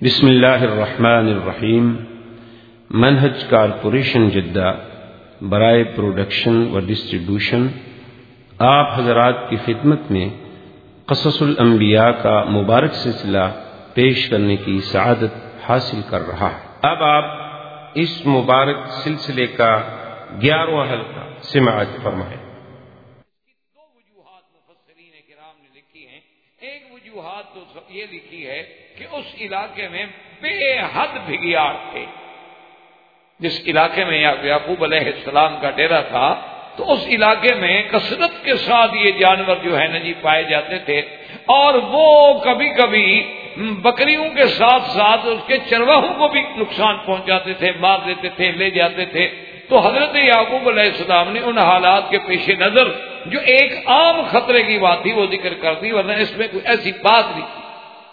بسم اللہ الرحمن الرحیم۔ منہج کارپوریشن جدہ برائے پروڈکشن و ڈسٹریبیوشن آپ حضرات کی خدمت میں قصص الانبیاء کا مبارک سلسلہ پیش کرنے کی سعادت حاصل کر رہا ہے۔ اب آپ اس مبارک سلسلے کا 11واں حلقہ سماعت فرمائیں۔ دو وجوہات مفسرین کرام نے لکھی ہیں۔ ایک وجوہات تو یہ لکھی ہے کہ اس علاقے میں بے حد بھگیاڑ تھے۔ جس علاقے میں یعقوب علیہ السلام کا ڈیرا تھا تو اس علاقے میں کثرت کے ساتھ یہ جانور جو ہے نا جی پائے جاتے تھے، اور وہ کبھی کبھی بکریوں کے ساتھ ساتھ اس کے چرواہوں کو بھی نقصان پہنچاتے تھے، مار دیتے تھے، لے جاتے تھے۔ تو حضرت یعقوب علیہ السلام نے ان حالات کے پیش نظر جو ایک عام خطرے کی بات تھی وہ ذکر کر دی، ورنہ اس میں کوئی ایسی بات نہیں تھی۔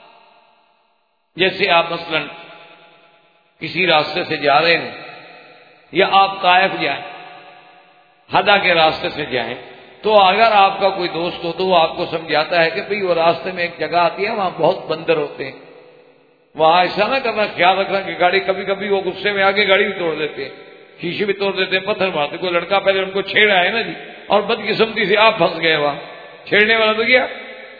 جیسے آپ مثلا کسی راستے سے جا رہے ہیں یا آپ طائف جائیں، ہدا کے راستے سے جائیں، تو اگر آپ کا کوئی دوست ہو تو وہ آپ کو سمجھاتا ہے کہ بھئی وہ راستے میں ایک جگہ آتی ہے وہاں بہت بندر ہوتے ہیں، وہاں ایسا نہ کرنا، خیال رکھنا کہ گاڑی کبھی کبھی وہ غصے میں آگے گاڑی بھی توڑ دیتے ہیں، شیشے بھی توڑ دیتے ہیں، پتھر مارتے۔ کوئی لڑکا پہلے ان کو چھیڑا ہے نا جی، اور بدقسمتی سے آپ پھنس گئے، وہاں چھیڑنے والا تو گیا۔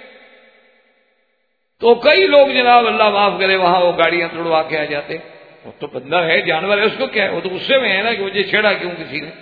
تو کئی لوگ جناب اللہ معاف کرے وہاں وہ گاڑیاں توڑوا کے آ جاتے، وہ تو بندر ہے، جانور ہے، اس کو کیا ہے، وہ تو غصے میں ہے نا کہ مجھے چھیڑا کیوں کسی نے۔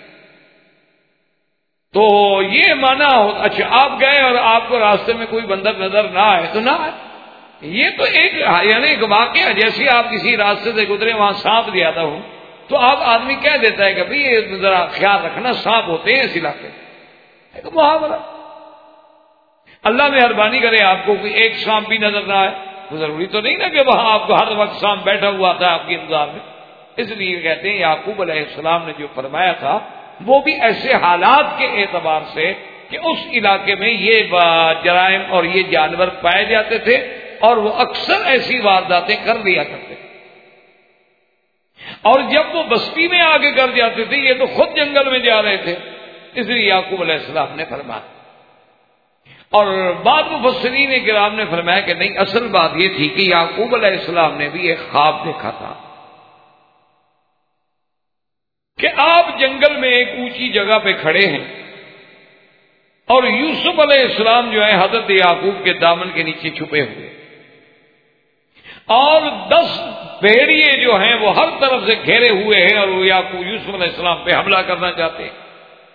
تو یہ مانا ہو، اچھا آپ گئے اور آپ کو راستے میں کوئی بندر نظر نہ آئے تو نہ آئے، یہ تو ایک یعنی ایک واقعہ، جیسے آپ کسی راستے سے گزرے وہاں سانپ زیادہ ہو تو آپ آدمی کہہ دیتا ہے کہ بھئی یہ ذرا خیال رکھنا سانپ ہوتے ہیں اس علاقے میں، ایک محاورہ۔ اللہ مہربانی کرے آپ کو کوئی ایک سانپ بھی نظر نہ آئے تو ضروری تو نہیں نا کہ وہاں آپ کو ہر وقت سانپ بیٹھا ہوا تھا آپ کے انتظار میں۔ اس لیے کہتے ہیں یعقوب علیہ السلام نے جو فرمایا تھا وہ بھی ایسے حالات کے اعتبار سے کہ اس علاقے میں یہ جرائم اور یہ جانور پائے جاتے تھے، اور وہ اکثر ایسی وارداتیں کر لیا کرتے تھے، اور جب وہ بستی میں آگے کر جاتے تھے یہ تو خود جنگل میں جا رہے تھے، اس لیے یعقوب علیہ السلام نے فرمایا۔ اور بعض مفسرین کرام نے فرمایا کہ نہیں، اصل بات یہ تھی کہ یعقوب علیہ السلام نے بھی ایک خواب دیکھا تھا کہ آپ جنگل میں ایک اونچی جگہ پہ کھڑے ہیں اور یوسف علیہ السلام جو ہے حضرت یعقوب کے دامن کے نیچے چھپے ہوئے، اور 10 بھیڑیے جو ہیں وہ ہر طرف سے گھیرے ہوئے ہیں اور وہ یوسف علیہ السلام پہ حملہ کرنا چاہتے ہیں،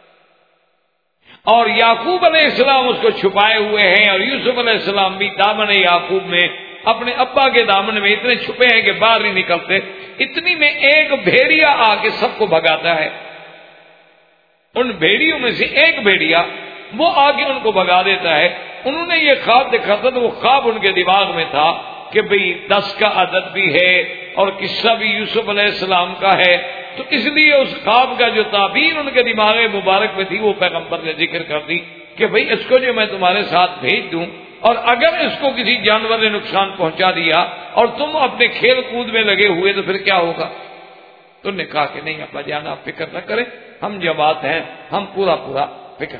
اور یعقوب علیہ السلام اس کو چھپائے ہوئے ہیں، اور یوسف علیہ السلام بھی دامن یعقوب میں اپنے ابا کے دامن میں اتنے چھپے ہیں کہ باہر نہیں نکلتے۔ اتنی میں ایک بھیڑیا آ کے سب کو بھگاتا ہے، ان بھیڑیوں میں سے ایک بھیڑیا وہ آگے ان کو بھگا دیتا ہے۔ انہوں نے یہ خواب دیکھا تھا تو وہ خواب ان کے دماغ میں تھا کہ بھئی 10 کا عدد بھی ہے اور قصہ بھی یوسف علیہ السلام کا ہے، تو اس لیے اس خواب کا جو تعبیر ان کے دماغ مبارک میں تھی وہ پیغمبر نے ذکر کر دی کہ بھئی اس کو جو میں تمہارے ساتھ بھیج دوں، اور اگر اس کو کسی جانور نے نقصان پہنچا دیا اور تم اپنے کھیل کود میں لگے ہوئے تو پھر کیا ہوگا؟ تو نے کہا کہ نہیں ابا جان آپ فکر نہ کریں، ہم جماعت ہیں، ہم پورا فکر۔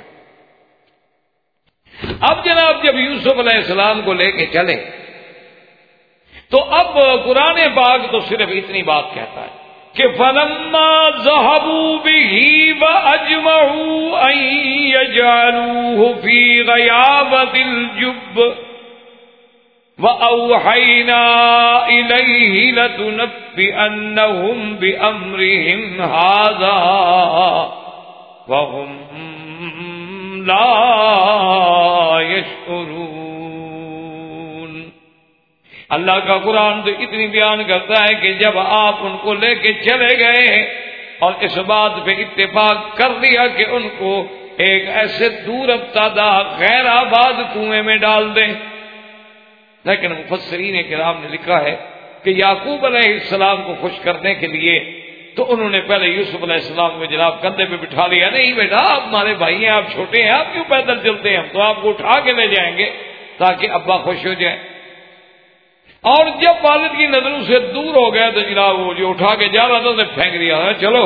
اب جناب جب یوسف علیہ السلام کو لے کے چلے تو اب قرآن پاک تو صرف اتنی بات کہتا ہے کہ فَلَمَّا ذَهَبُوا بِهِ وَأَجْمَعُوا أَن يَجْعَلُوهُ فِي غَيَابَتِ الْجُبِّ وَأَوْحَيْنَا إِلَيْهِ لَتُنَبِّئَنَّهُم بِأَمْرِهِمْ هَٰذَا وَهُمْ لَا يَشْعُرُونَ۔ اللہ کا قرآن تو اتنی بیان کرتا ہے کہ جب آپ ان کو لے کے چلے گئے اور اس بات پہ اتفاق کر لیا کہ ان کو ایک ایسے دور افتادہ غیر آباد کنویں میں ڈال دیں، لیکن مفسرین کرام نے لکھا ہے کہ یعقوب علیہ السلام کو خوش کرنے کے لیے تو انہوں نے پہلے یوسف علیہ السلام کو جناب کندھے پہ بٹھا لیا، نہیں بیٹا آپ ہمارے بھائی ہیں، آپ چھوٹے ہیں، آپ کیوں پیدل چلتے ہیں، ہم تو آپ کو اٹھا کے لے جائیں گے تاکہ ابا خوش ہو جائیں۔ اور جب والد کی نظروں سے دور ہو گیا تو جناب وہ جو اٹھا کے جا رہا تھا اسے پھینک دیا، چلو۔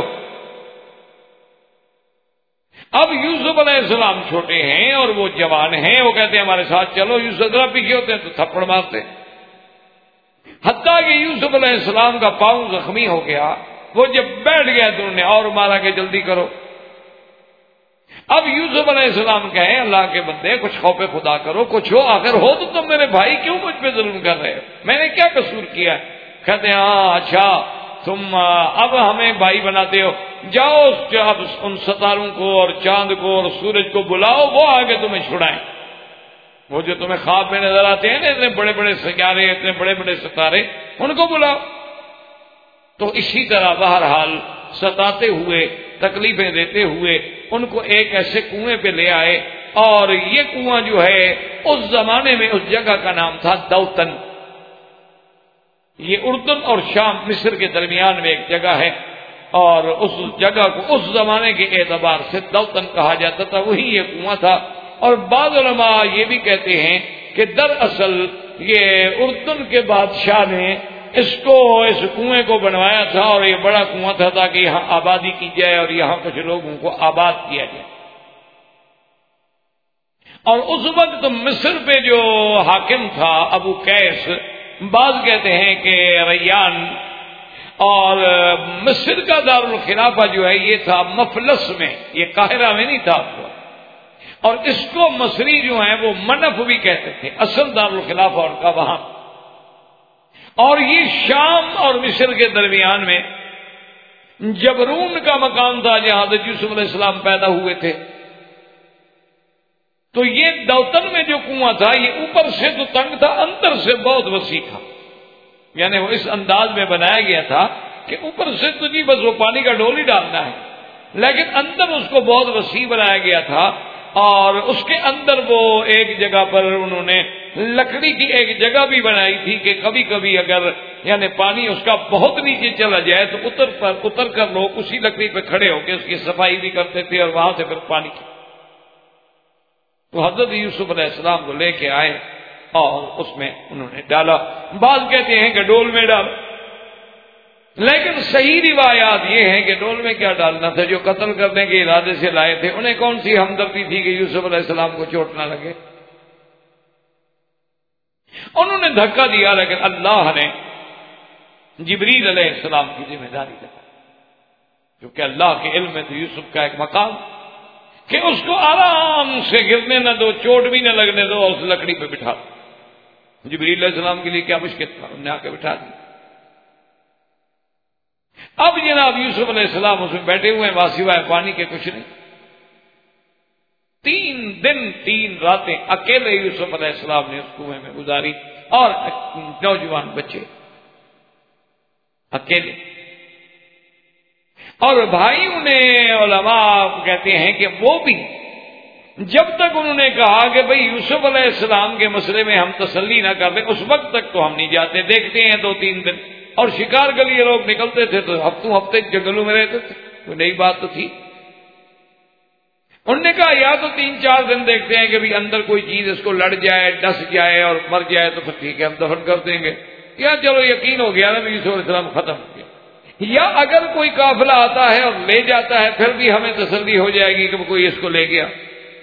اب یوسف علیہ السلام چھوٹے ہیں اور وہ جوان ہیں، وہ کہتے ہیں ہمارے ساتھ چلو، یوسف ذرا پیچھے ہوتے ہیں تو تھپڑ مارتے، حتیٰ کہ یوسف علیہ السلام کا پاؤں زخمی ہو گیا، وہ جب بیٹھ گیا تو انہوں نے اور مارا کہ جلدی کرو۔ اب یوسف علیہ السلام کہیں اللہ کے بندے کچھ خوف خدا کرو، کچھ ہو، آخر ہو تو تم میرے بھائی کیوں مجھ پہ ظلم کر رہے ہو؟ میں نے کیا قصور کیا ہے؟ کہتے ہیں ہاں اچھا تم اب ہمیں بھائی بناتے ہو، جاؤ اب ان ستاروں کو اور چاند کو اور سورج کو بلاؤ، وہ آگے تمہیں چھڑائیں۔ وہ جو تمہیں خواب میں نظر آتے ہیں نا اتنے بڑے بڑے سیارے، اتنے بڑے بڑے ستارے، ان کو بلاؤ۔ تو اسی طرح بہرحال ستاتے ہوئے، تکلیفیں دیتے ہوئے ان کو ایک ایسے کنویں پہ لے آئے، اور یہ کنواں جو ہے اس زمانے میں اس جگہ کا نام تھا دوتن۔ یہ اردن اور شام مصر کے درمیان میں ایک جگہ ہے، اور اس جگہ کو اس زمانے کے اعتبار سے دوتن کہا جاتا تھا، وہی یہ کنواں تھا۔ اور بعض علماء یہ بھی کہتے ہیں کہ دراصل یہ اردن کے بادشاہ نے اس کنویں کو بنوایا تھا، اور یہ بڑا کنواں تھا تاکہ یہاں آبادی کی جائے اور یہاں کچھ لوگوں کو آباد کیا جائے۔ اور اس وقت مصر پہ جو حاکم تھا ابو قیس، بعض کہتے ہیں کہ ریان، اور مصر کا دارالخلافہ جو ہے یہ تھا مفلس میں، یہ قاہرہ میں نہیں تھا، اور اس کو مصری جو ہیں وہ منف بھی کہتے تھے، اصل دارالخلافہ ان کا وہاں۔ اور یہ شام اور مصر کے درمیان میں جبرون کا مقام تھا جہاں حضرت یوسف علیہ السلام پیدا ہوئے تھے۔ تو یہ دوتن میں جو کنواں تھا یہ اوپر سے تو تنگ تھا، اندر سے بہت وسیع تھا، یعنی وہ اس انداز میں بنایا گیا تھا کہ اوپر سے تو جی بس وہ پانی کا ڈول ہی ڈالنا ہے، لیکن اندر اس کو بہت وسیع بنایا گیا تھا۔ اور اس کے اندر وہ ایک جگہ پر انہوں نے لکڑی کی ایک جگہ بھی بنائی تھی کہ کبھی کبھی اگر یعنی پانی اس کا بہت نیچے چلا جائے تو اتر کر لوگ اسی لکڑی پہ کھڑے ہو کے اس کی صفائی بھی کرتے تھے، اور وہاں سے پھر پانی کی۔ تو حضرت یوسف علیہ السلام کو لے کے آئے اور اس میں انہوں نے ڈالا۔ بعض کہتے ہیں کہ ڈول میں ڈال، لیکن صحیح روایات یہ ہیں کہ ڈول میں کیا ڈالنا تھا، جو قتل کرنے کے ارادے سے لائے تھے انہیں کون سی ہمدردی تھی کہ یوسف علیہ السلام کو چوٹ نہ لگے؟ انہوں نے دھکا دیا، لیکن اللہ نے جبریل علیہ السلام کی ذمہ داری لگائی، کیونکہ اللہ کے علم میں تو یوسف کا ایک مقام کہ اس کو آرام سے گرنے نہ دو، چوٹ بھی نہ لگنے دو، اور اس لکڑی پہ بٹھا دو۔ جبریل علیہ السلام کے لیے کیا مشکل تھا، انہوں نے آ کے بٹھا دیا۔ اب جناب یوسف علیہ السلام اس میں بیٹھے ہوئے ہیں، سوائے پانی کے کچھ نہیں۔ 3 دن 3 راتیں اکیلے یوسف علیہ السلام نے اس کنویں میں گزاری، اور نوجوان بچے اکیلے۔ اور بھائیوں نے علماء کہتے ہیں کہ وہ بھی جب تک انہوں نے کہا کہ بھئی یوسف علیہ السلام کے مسئلے میں ہم تسلی نہ کر دیں، اس وقت تک تو ہم نہیں جاتے، دیکھتے ہیں 2-3 دن۔ اور شکار کے لیے لوگ نکلتے تھے تو ہفتے جنگلوں میں رہتے تھے، کوئی نئی بات تو تھی۔ انہوں نے کہا یا تو 3-4 دن دیکھتے ہیں کہ بھی اندر کوئی چیز اس کو لڑ جائے، ڈس جائے اور مر جائے تو پھر ٹھیک ہے ہم دفن کر دیں گے، یا چلو یقین ہو گیا نا یوسف علیہ السلام ختم ہو گیا، یا اگر کوئی قافلہ آتا ہے اور لے جاتا ہے پھر بھی ہمیں تسلی ہو جائے گی کہ کوئی اس کو لے گیا۔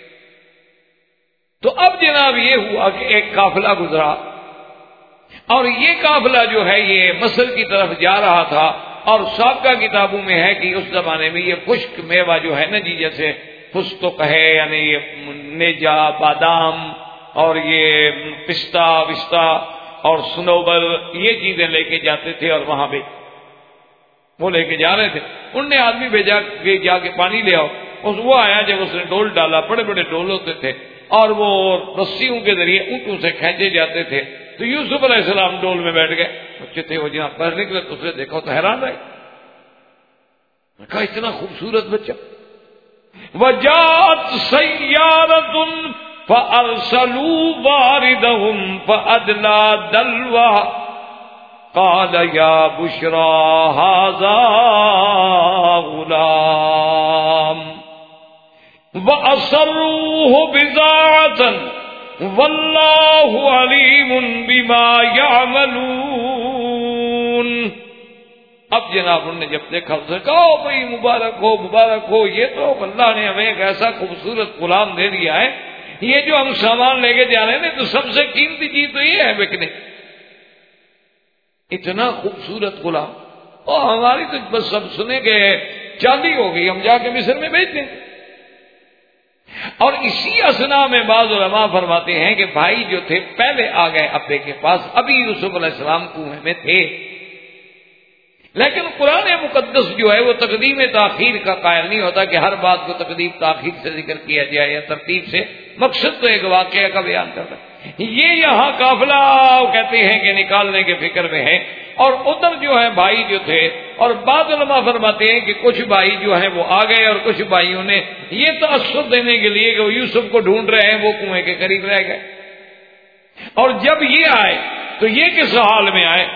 تو اب جناب یہ ہوا کہ ایک قافلہ گزرا، اور یہ قافلہ جو ہے یہ مصر کی طرف جا رہا تھا، اور سابقہ کتابوں میں ہے کہ اس زمانے میں یہ خشک میوہ جو ہے نا جی، جیسے فستق ہے یعنی یہ نیجا، بادام اور یہ پستہ وسطہ اور سنوبر، یہ چیزیں لے کے جاتے تھے اور وہاں پہ وہ لے کے جا رہے تھے۔ ان نے آدمی بھیجا کہ جا کے پانی لے آؤ، وہ آیا، جب اس نے ڈول ڈالا، بڑے بڑے ڈول ہوتے تھے اور وہ رسیوں کے ذریعے اونٹوں سے کھینچے جاتے تھے، تو یوسف علیہ السلام ڈول میں بیٹھ گئے، بچے تھے وہ جہاں باہر نکلے تو اسے دیکھو تو حیران رہے، کہا اتنا خوبصورت بچہ۔ وَجَاءَتْ سَيَّارَةٌ فَأَرْسَلُوا وَارِدَهُمْ فَأَدْلَىٰ دَلْوَهُ قَالَ يَا بُشْرَىٰ هَٰذَا غُلَامٌ وَأَسَرُّوهُ بِضَاعَةً وَاللَّهُ عَلِيمٌ بِمَا يَعْمَلُونَ۔ اب جناب انہوں نے جب دیکھا اسے کہا بھئی مبارک ہو مبارک ہو، یہ تو اللہ نے ہمیں ایک ایسا خوبصورت غلام دے دیا ہے، یہ جو ہم سامان لے کے جا رہے ہیں تو سب سے قیمتی چیز تو یہ ہے بکنے۔ اتنا خوبصورت غلام، اور ہماری تو بس سب سنے کہ چاندی ہو گئی، ہم جا کے مصر میں بیچ دیں۔ اور اسی اسنا میں بعض علماء فرماتے ہیں کہ بھائی جو تھے پہلے آ گئے ابے کے پاس، ابھی یوسف علیہ السلام کنویں میں تھے، لیکن قرآن مقدس جو ہے وہ تقدیم تاخیر کا قائل نہیں ہوتا کہ ہر بات کو تقدیم تاخیر سے ذکر کیا جائے یا ترتیب سے، مقصد تو ایک واقعہ کا بیان کرتا ہے۔ یہ یہاں قافلہ کہتے ہیں کہ نکالنے کے فکر میں ہے، اور ادھر جو ہے بھائی جو تھے، اور بعض علماء فرماتے ہیں کہ کچھ بھائی جو ہیں وہ آ گئے، اور کچھ بھائیوں نے یہ تأثر دینے کے لیے کہ وہ یوسف کو ڈھونڈ رہے ہیں وہ کنویں کے قریب رہ گئے، اور جب یہ آئے تو یہ کس حال میں آئے؟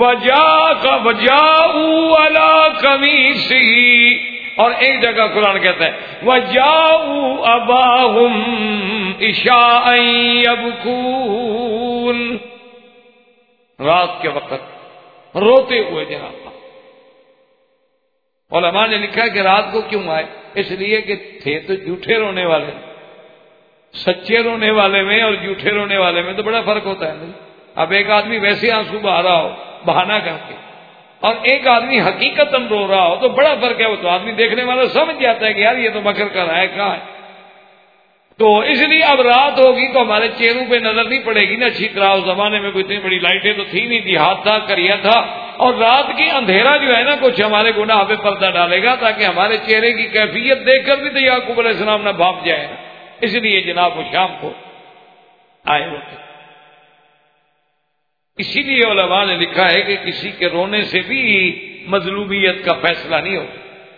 وَجَاءُوا عَلَىٰ قَمِيصِهِ، اور ایک جگہ قرآن کہتا ہے وَجَاءُوا أَبَاهُمْ عِشَاءً يَبْكُونَ، رات کے وقت روتے ہوئے جناب۔ علماء نے لکھا کہ رات کو کیوں آئے؟ اس لیے کہ تھے تو جھوٹے رونے والے، سچے رونے والے میں اور جھوٹے رونے والے میں تو بڑا فرق ہوتا ہے نہیں؟ اب ایک آدمی ویسے آنسو بہا رہا ہو بہانہ کر کے، اور ایک آدمی حقیقتاً رو رہا ہو تو بڑا فرق ہے، وہ تو آدمی دیکھنے والا سمجھ جاتا ہے کہ یار یہ تو مکر کر رہا ہے، کہاں ہے؟ تو اس لیے اب رات ہوگی تو ہمارے چہروں پہ نظر نہیں پڑے گی نا اچھی طرح۔ اس زمانے میں کوئی اتنی بڑی لائٹیں تو تھی نہیں، دیہات تھا، کریا تھا، اور رات کی اندھیرا جو ہے نا کچھ ہمارے گناہ پہ پردہ ڈالے گا تاکہ ہمارے چہرے کی کیفیت دیکھ کر بھی تو یعقوب علیہ السلام نہ بھاپ جائے، اس لیے جناب وہ شام کو آئے ہوتے۔ اسی لیے علماء نے لکھا ہے کہ کسی کے رونے سے بھی مظلومیت کا فیصلہ نہیں ہوتا۔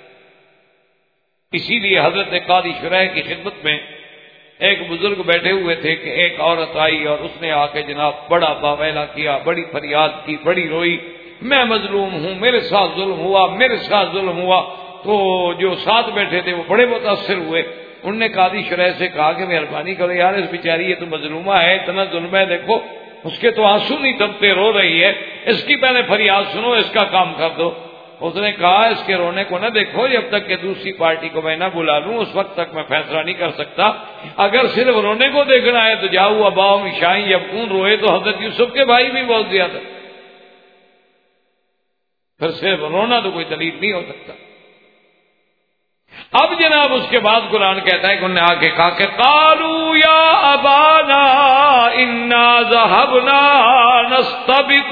اسی لیے حضرت قاضی شرح کی خدمت میں ایک بزرگ بیٹھے ہوئے تھے کہ ایک عورت آئی اور اس نے آ کے جناب بڑا باویلا کیا، بڑی فریاد کی، بڑی روئی، میں مظلوم ہوں، میرے ساتھ ظلم ہوا، میرے ساتھ ظلم ہوا۔ تو جو ساتھ بیٹھے تھے وہ بڑے متاثر ہوئے، انہوں نے قاضی شرح سے کہا کہ مہربانی کرو یار، اس بیچاری یہ تو مظلومہ ہے، اتنا ظلم ہے، دیکھو اس کے تو آنسو نہیں تھمتے، رو رہی ہے، اس کی پہلے فریاد سنو، اس کا کام کر دو۔ اس نے کہا اس کے رونے کو نہ دیکھو، جب تک کہ دوسری پارٹی کو میں نہ بلا لوں اس وقت تک میں فیصلہ نہیں کر سکتا۔ اگر صرف رونے کو دیکھنا ہے تو جاؤ اباؤں عشاء یبکون، روئے تو حضرت یوسف کے بھائی بھی بہت زیادہ، پھر صرف رونا تو کوئی دلیل نہیں ہو سکتا۔ اب جناب اس کے بعد قرآن کہتا ہے کہ انہوں نے آ کے کہا کہ قالوا یا ابانا انا ذهبنا نستبق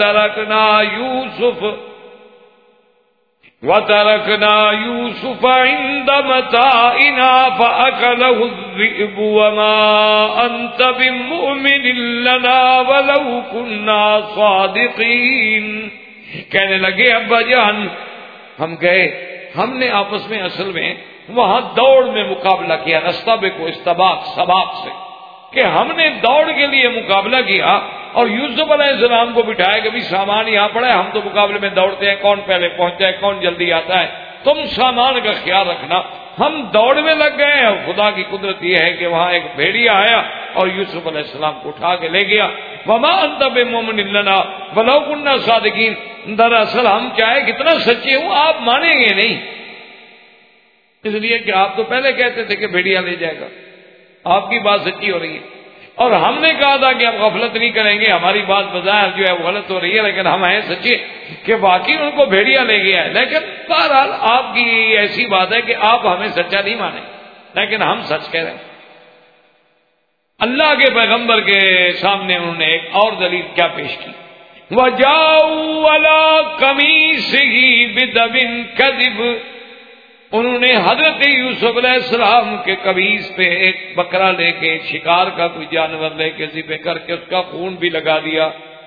وتركنا يوسف عند متاعنا فأكله الذئب وما أنت بمؤمن لنا ولو كنا صادقين۔ کہنے لگے ابا جان ہم گئے، ہم نے آپس میں اصل میں وہاں دوڑ میں مقابلہ کیا، نستبق کو استباق سباق سے، کہ ہم نے دوڑ کے لیے مقابلہ کیا اور یوسف علیہ السلام کو بٹھایا کہ بھی سامان یہاں پڑا ہے، ہم تو مقابلے میں دوڑتے ہیں، کون پہلے پہنچتا ہے، کون جلدی آتا ہے، تم سامان کا خیال رکھنا۔ ہم دوڑ میں لگ گئے اور خدا کی قدرت یہ ہے کہ وہاں ایک بھیڑیا آیا اور یوسف علیہ السلام کو اٹھا کے لے گیا۔ وما انت بمؤمن لنا ولو كنا صادقین، دراصل ہم چاہے کتنا سچے ہوں آپ مانیں گے نہیں، اس لیے کہ آپ تو پہلے کہتے تھے کہ بھیڑیا لے جائے گا، آپ کی بات سچی ہو رہی ہے، اور ہم نے کہا تھا کہ ہم غفلت نہیں کریں گے، ہماری بات بظاہر جو ہے وہ غلط ہو رہی ہے، لیکن ہم ہیں سچے کہ واقعی ان کو بھیڑیا لے گیا ہے۔ لیکن بہرحال آپ کی ایسی بات ہے کہ آپ ہمیں سچا نہیں مانیں، لیکن ہم سچ کہہ رہے ہیں۔ اللہ کے پیغمبر کے سامنے انہوں نے ایک اور دلیل کیا پیش کی، وَجَاءُوا عَلَىٰ قَمِيصِهِ بِدَمٍ كَذِبٍ، انہوں نے حضرت یوسف علیہ السلام کے قمیص پہ ایک بکرا لے کے، شکار کا کوئی جانور لے کے ذبح کر کے اس کا خون بھی لگا دیا۔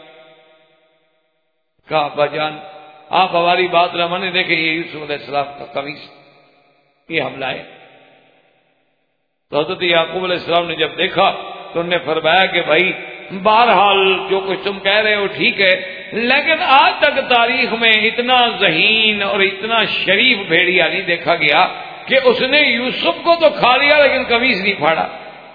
کہا ابا جان آپ ہماری بات نہ مانے، دیکھیں یہ یوسف علیہ السلام کا قمیص، یہ ہم لائے۔ تو حضرت یعقوب علیہ السلام نے جب دیکھا تو انہوں نے فرمایا کہ بھائی بہرحال جو کچھ تم کہہ رہے ہو ٹھیک ہے، لیکن آج تک تاریخ میں اتنا ذہین اور اتنا شریف بھیڑیا نہیں دیکھا گیا کہ اس نے یوسف کو تو کھا لیا لیکن قمیص نہیں پھاڑا۔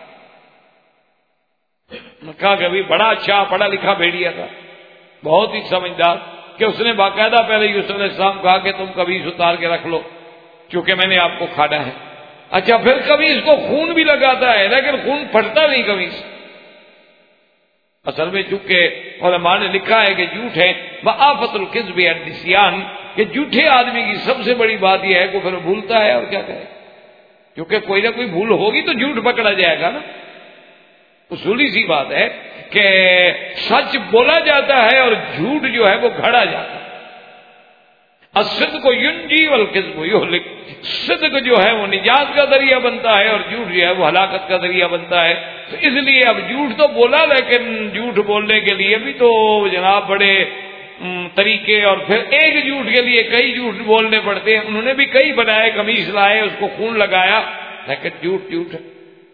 کہا کہ ابھی بڑا اچھا پڑھا لکھا بھیڑیا تھا، بہت ہی سمجھدار، کہ اس نے باقاعدہ پہلے یوسف علیہ السلام کہا کہ تم قمیص اتار کے رکھ لو چونکہ میں نے آپ کو کھانا ہے۔ اچھا پھر قمیص کو خون بھی لگاتا ہے لیکن خون پھٹتا نہیں قمیص، اصل میں چونکہ علماء نے لکھا ہے کہ جھوٹ ہے وآفت الکذب النسیان، کہ جھوٹے آدمی کی سب سے بڑی بات یہ ہے کہ پھر بھولتا ہے اور کیا کرے، کیونکہ کوئی نہ کوئی بھول ہوگی تو جھوٹ پکڑا جائے گا نا. اصولی سی بات ہے کہ سچ بولا جاتا ہے اور جھوٹ جو ہے وہ گھڑا جاتا ہے. الصدق ینجی والکذب یہلک، صدق جو ہے وہ نجات کا ذریعہ بنتا ہے اور جھوٹ جو ہے وہ ہلاکت کا ذریعہ بنتا ہے. تو اس لیے اب جھوٹ تو بولا، لیکن جھوٹ بولنے کے لیے بھی تو جناب بڑے طریقے، اور پھر ایک جھوٹ کے لیے کئی جھوٹ بولنے پڑتے ہیں. انہوں نے بھی کئی بنائے، قمیص لائے، اس کو خون لگایا، لیکن جھوٹ جھوٹ ہے.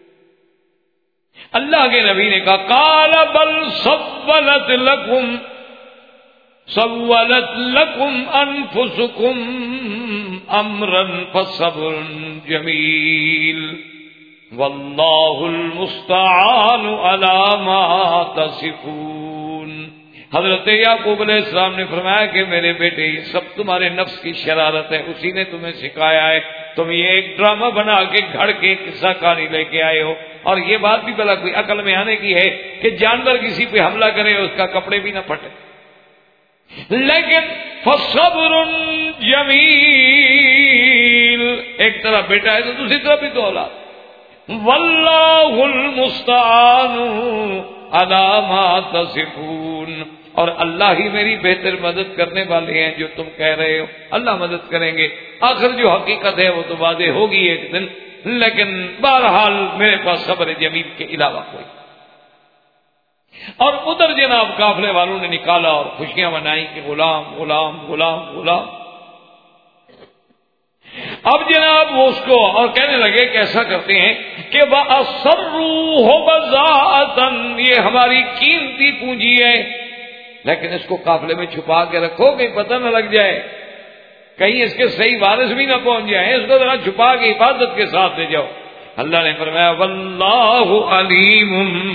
اللہ کے نبی نے کہا قال بل سولت لکم انفسکم امرا فصبر جمیل واللہ المستعان علی ما تصفون. حضرت یعقوب علیہ السلام نے فرمایا کہ میرے بیٹے یہ سب تمہارے نفس کی شرارت ہے، اسی نے تمہیں سکھایا ہے. تم یہ ایک ڈرامہ بنا کے گھڑ کے قصہ کہانی لے کے آئے ہو، اور یہ بات بھی بلا کوئی عقل میں آنے کی ہے کہ جانور کسی پہ حملہ کرے اس کا کپڑے بھی نہ پھٹے. لیکن فصبر جمیل، ایک طرف بیٹا ہے تو دوسری طرف بھی تو اولاد. واللہ المستعان علی ما تصفون، اور اللہ ہی میری بہتر مدد کرنے والے ہیں جو تم کہہ رہے ہو. اللہ مدد کریں گے. آخر جو حقیقت ہے وہ تو واضح ہوگی ایک دن، لیکن بہرحال میرے پاس صبر جمیل کے علاوہ کوئی. اور ادھر جناب قافلے والوں نے نکالا اور خوشیاں منائی کہ غلام غلام غلام غلام. اب جناب وہ اس کو اور کہنے لگے کہ ایسا کرتے ہیں کہ وَأَسَرُّوهُ بَضَاعَةً، یہ ہماری قیمتی پونجی ہے، لیکن اس کو قافلے میں چھپا کے رکھو کہیں پتہ نہ لگ جائے، کہیں اس کے صحیح وارث بھی نہ پہنچ جائیں، اس کو ذرا چھپا کے حفاظت کے ساتھ لے جاؤ. اللہ نے فرمایا واللہ علیم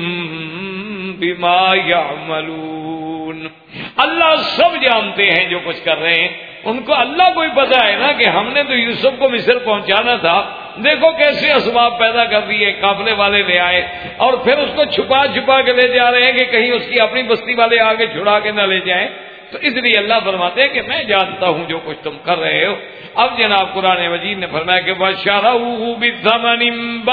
بما یعملون، اللہ سب جانتے ہیں جو کچھ کر رہے ہیں. ان کو اللہ کو ہی پتا ہے نا کہ ہم نے تو یوسف کو مصر پہنچانا تھا، دیکھو کیسے اسباب پیدا کر دیے، قافلے والے لے آئے اور پھر اس کو چھپا چھپا کے لے جا رہے ہیں کہ کہیں اس کی اپنی بستی والے آگے چھڑا کے نہ لے جائیں. تو اس لیے اللہ فرماتے ہیں کہ میں جانتا ہوں جو کچھ تم کر رہے ہو. اب جناب قرآن مجید نے فرمایا کہ وَشَرَوْهُ بِثَمَنٍ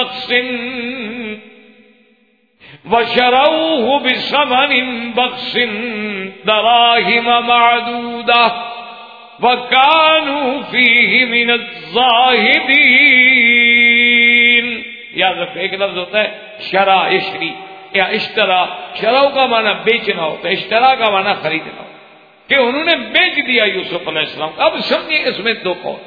بَخْسٍ دَرَاهِمَ مَعْدُودَةٍ وَكَانُوا فِيهِ مِنَ الزَّاهِدِينَ. یاد رکھو ایک لفظ ہوتا ہے شرا اشری یا اشترا. شراؤ کا معنی بیچنا ہوتا ہے، اشترا کا معنی خریدنا ہوتا ہے، کہ انہوں نے بیچ دیا یوسف علیہ السلام. اب سمجھیں اس میں دو قول.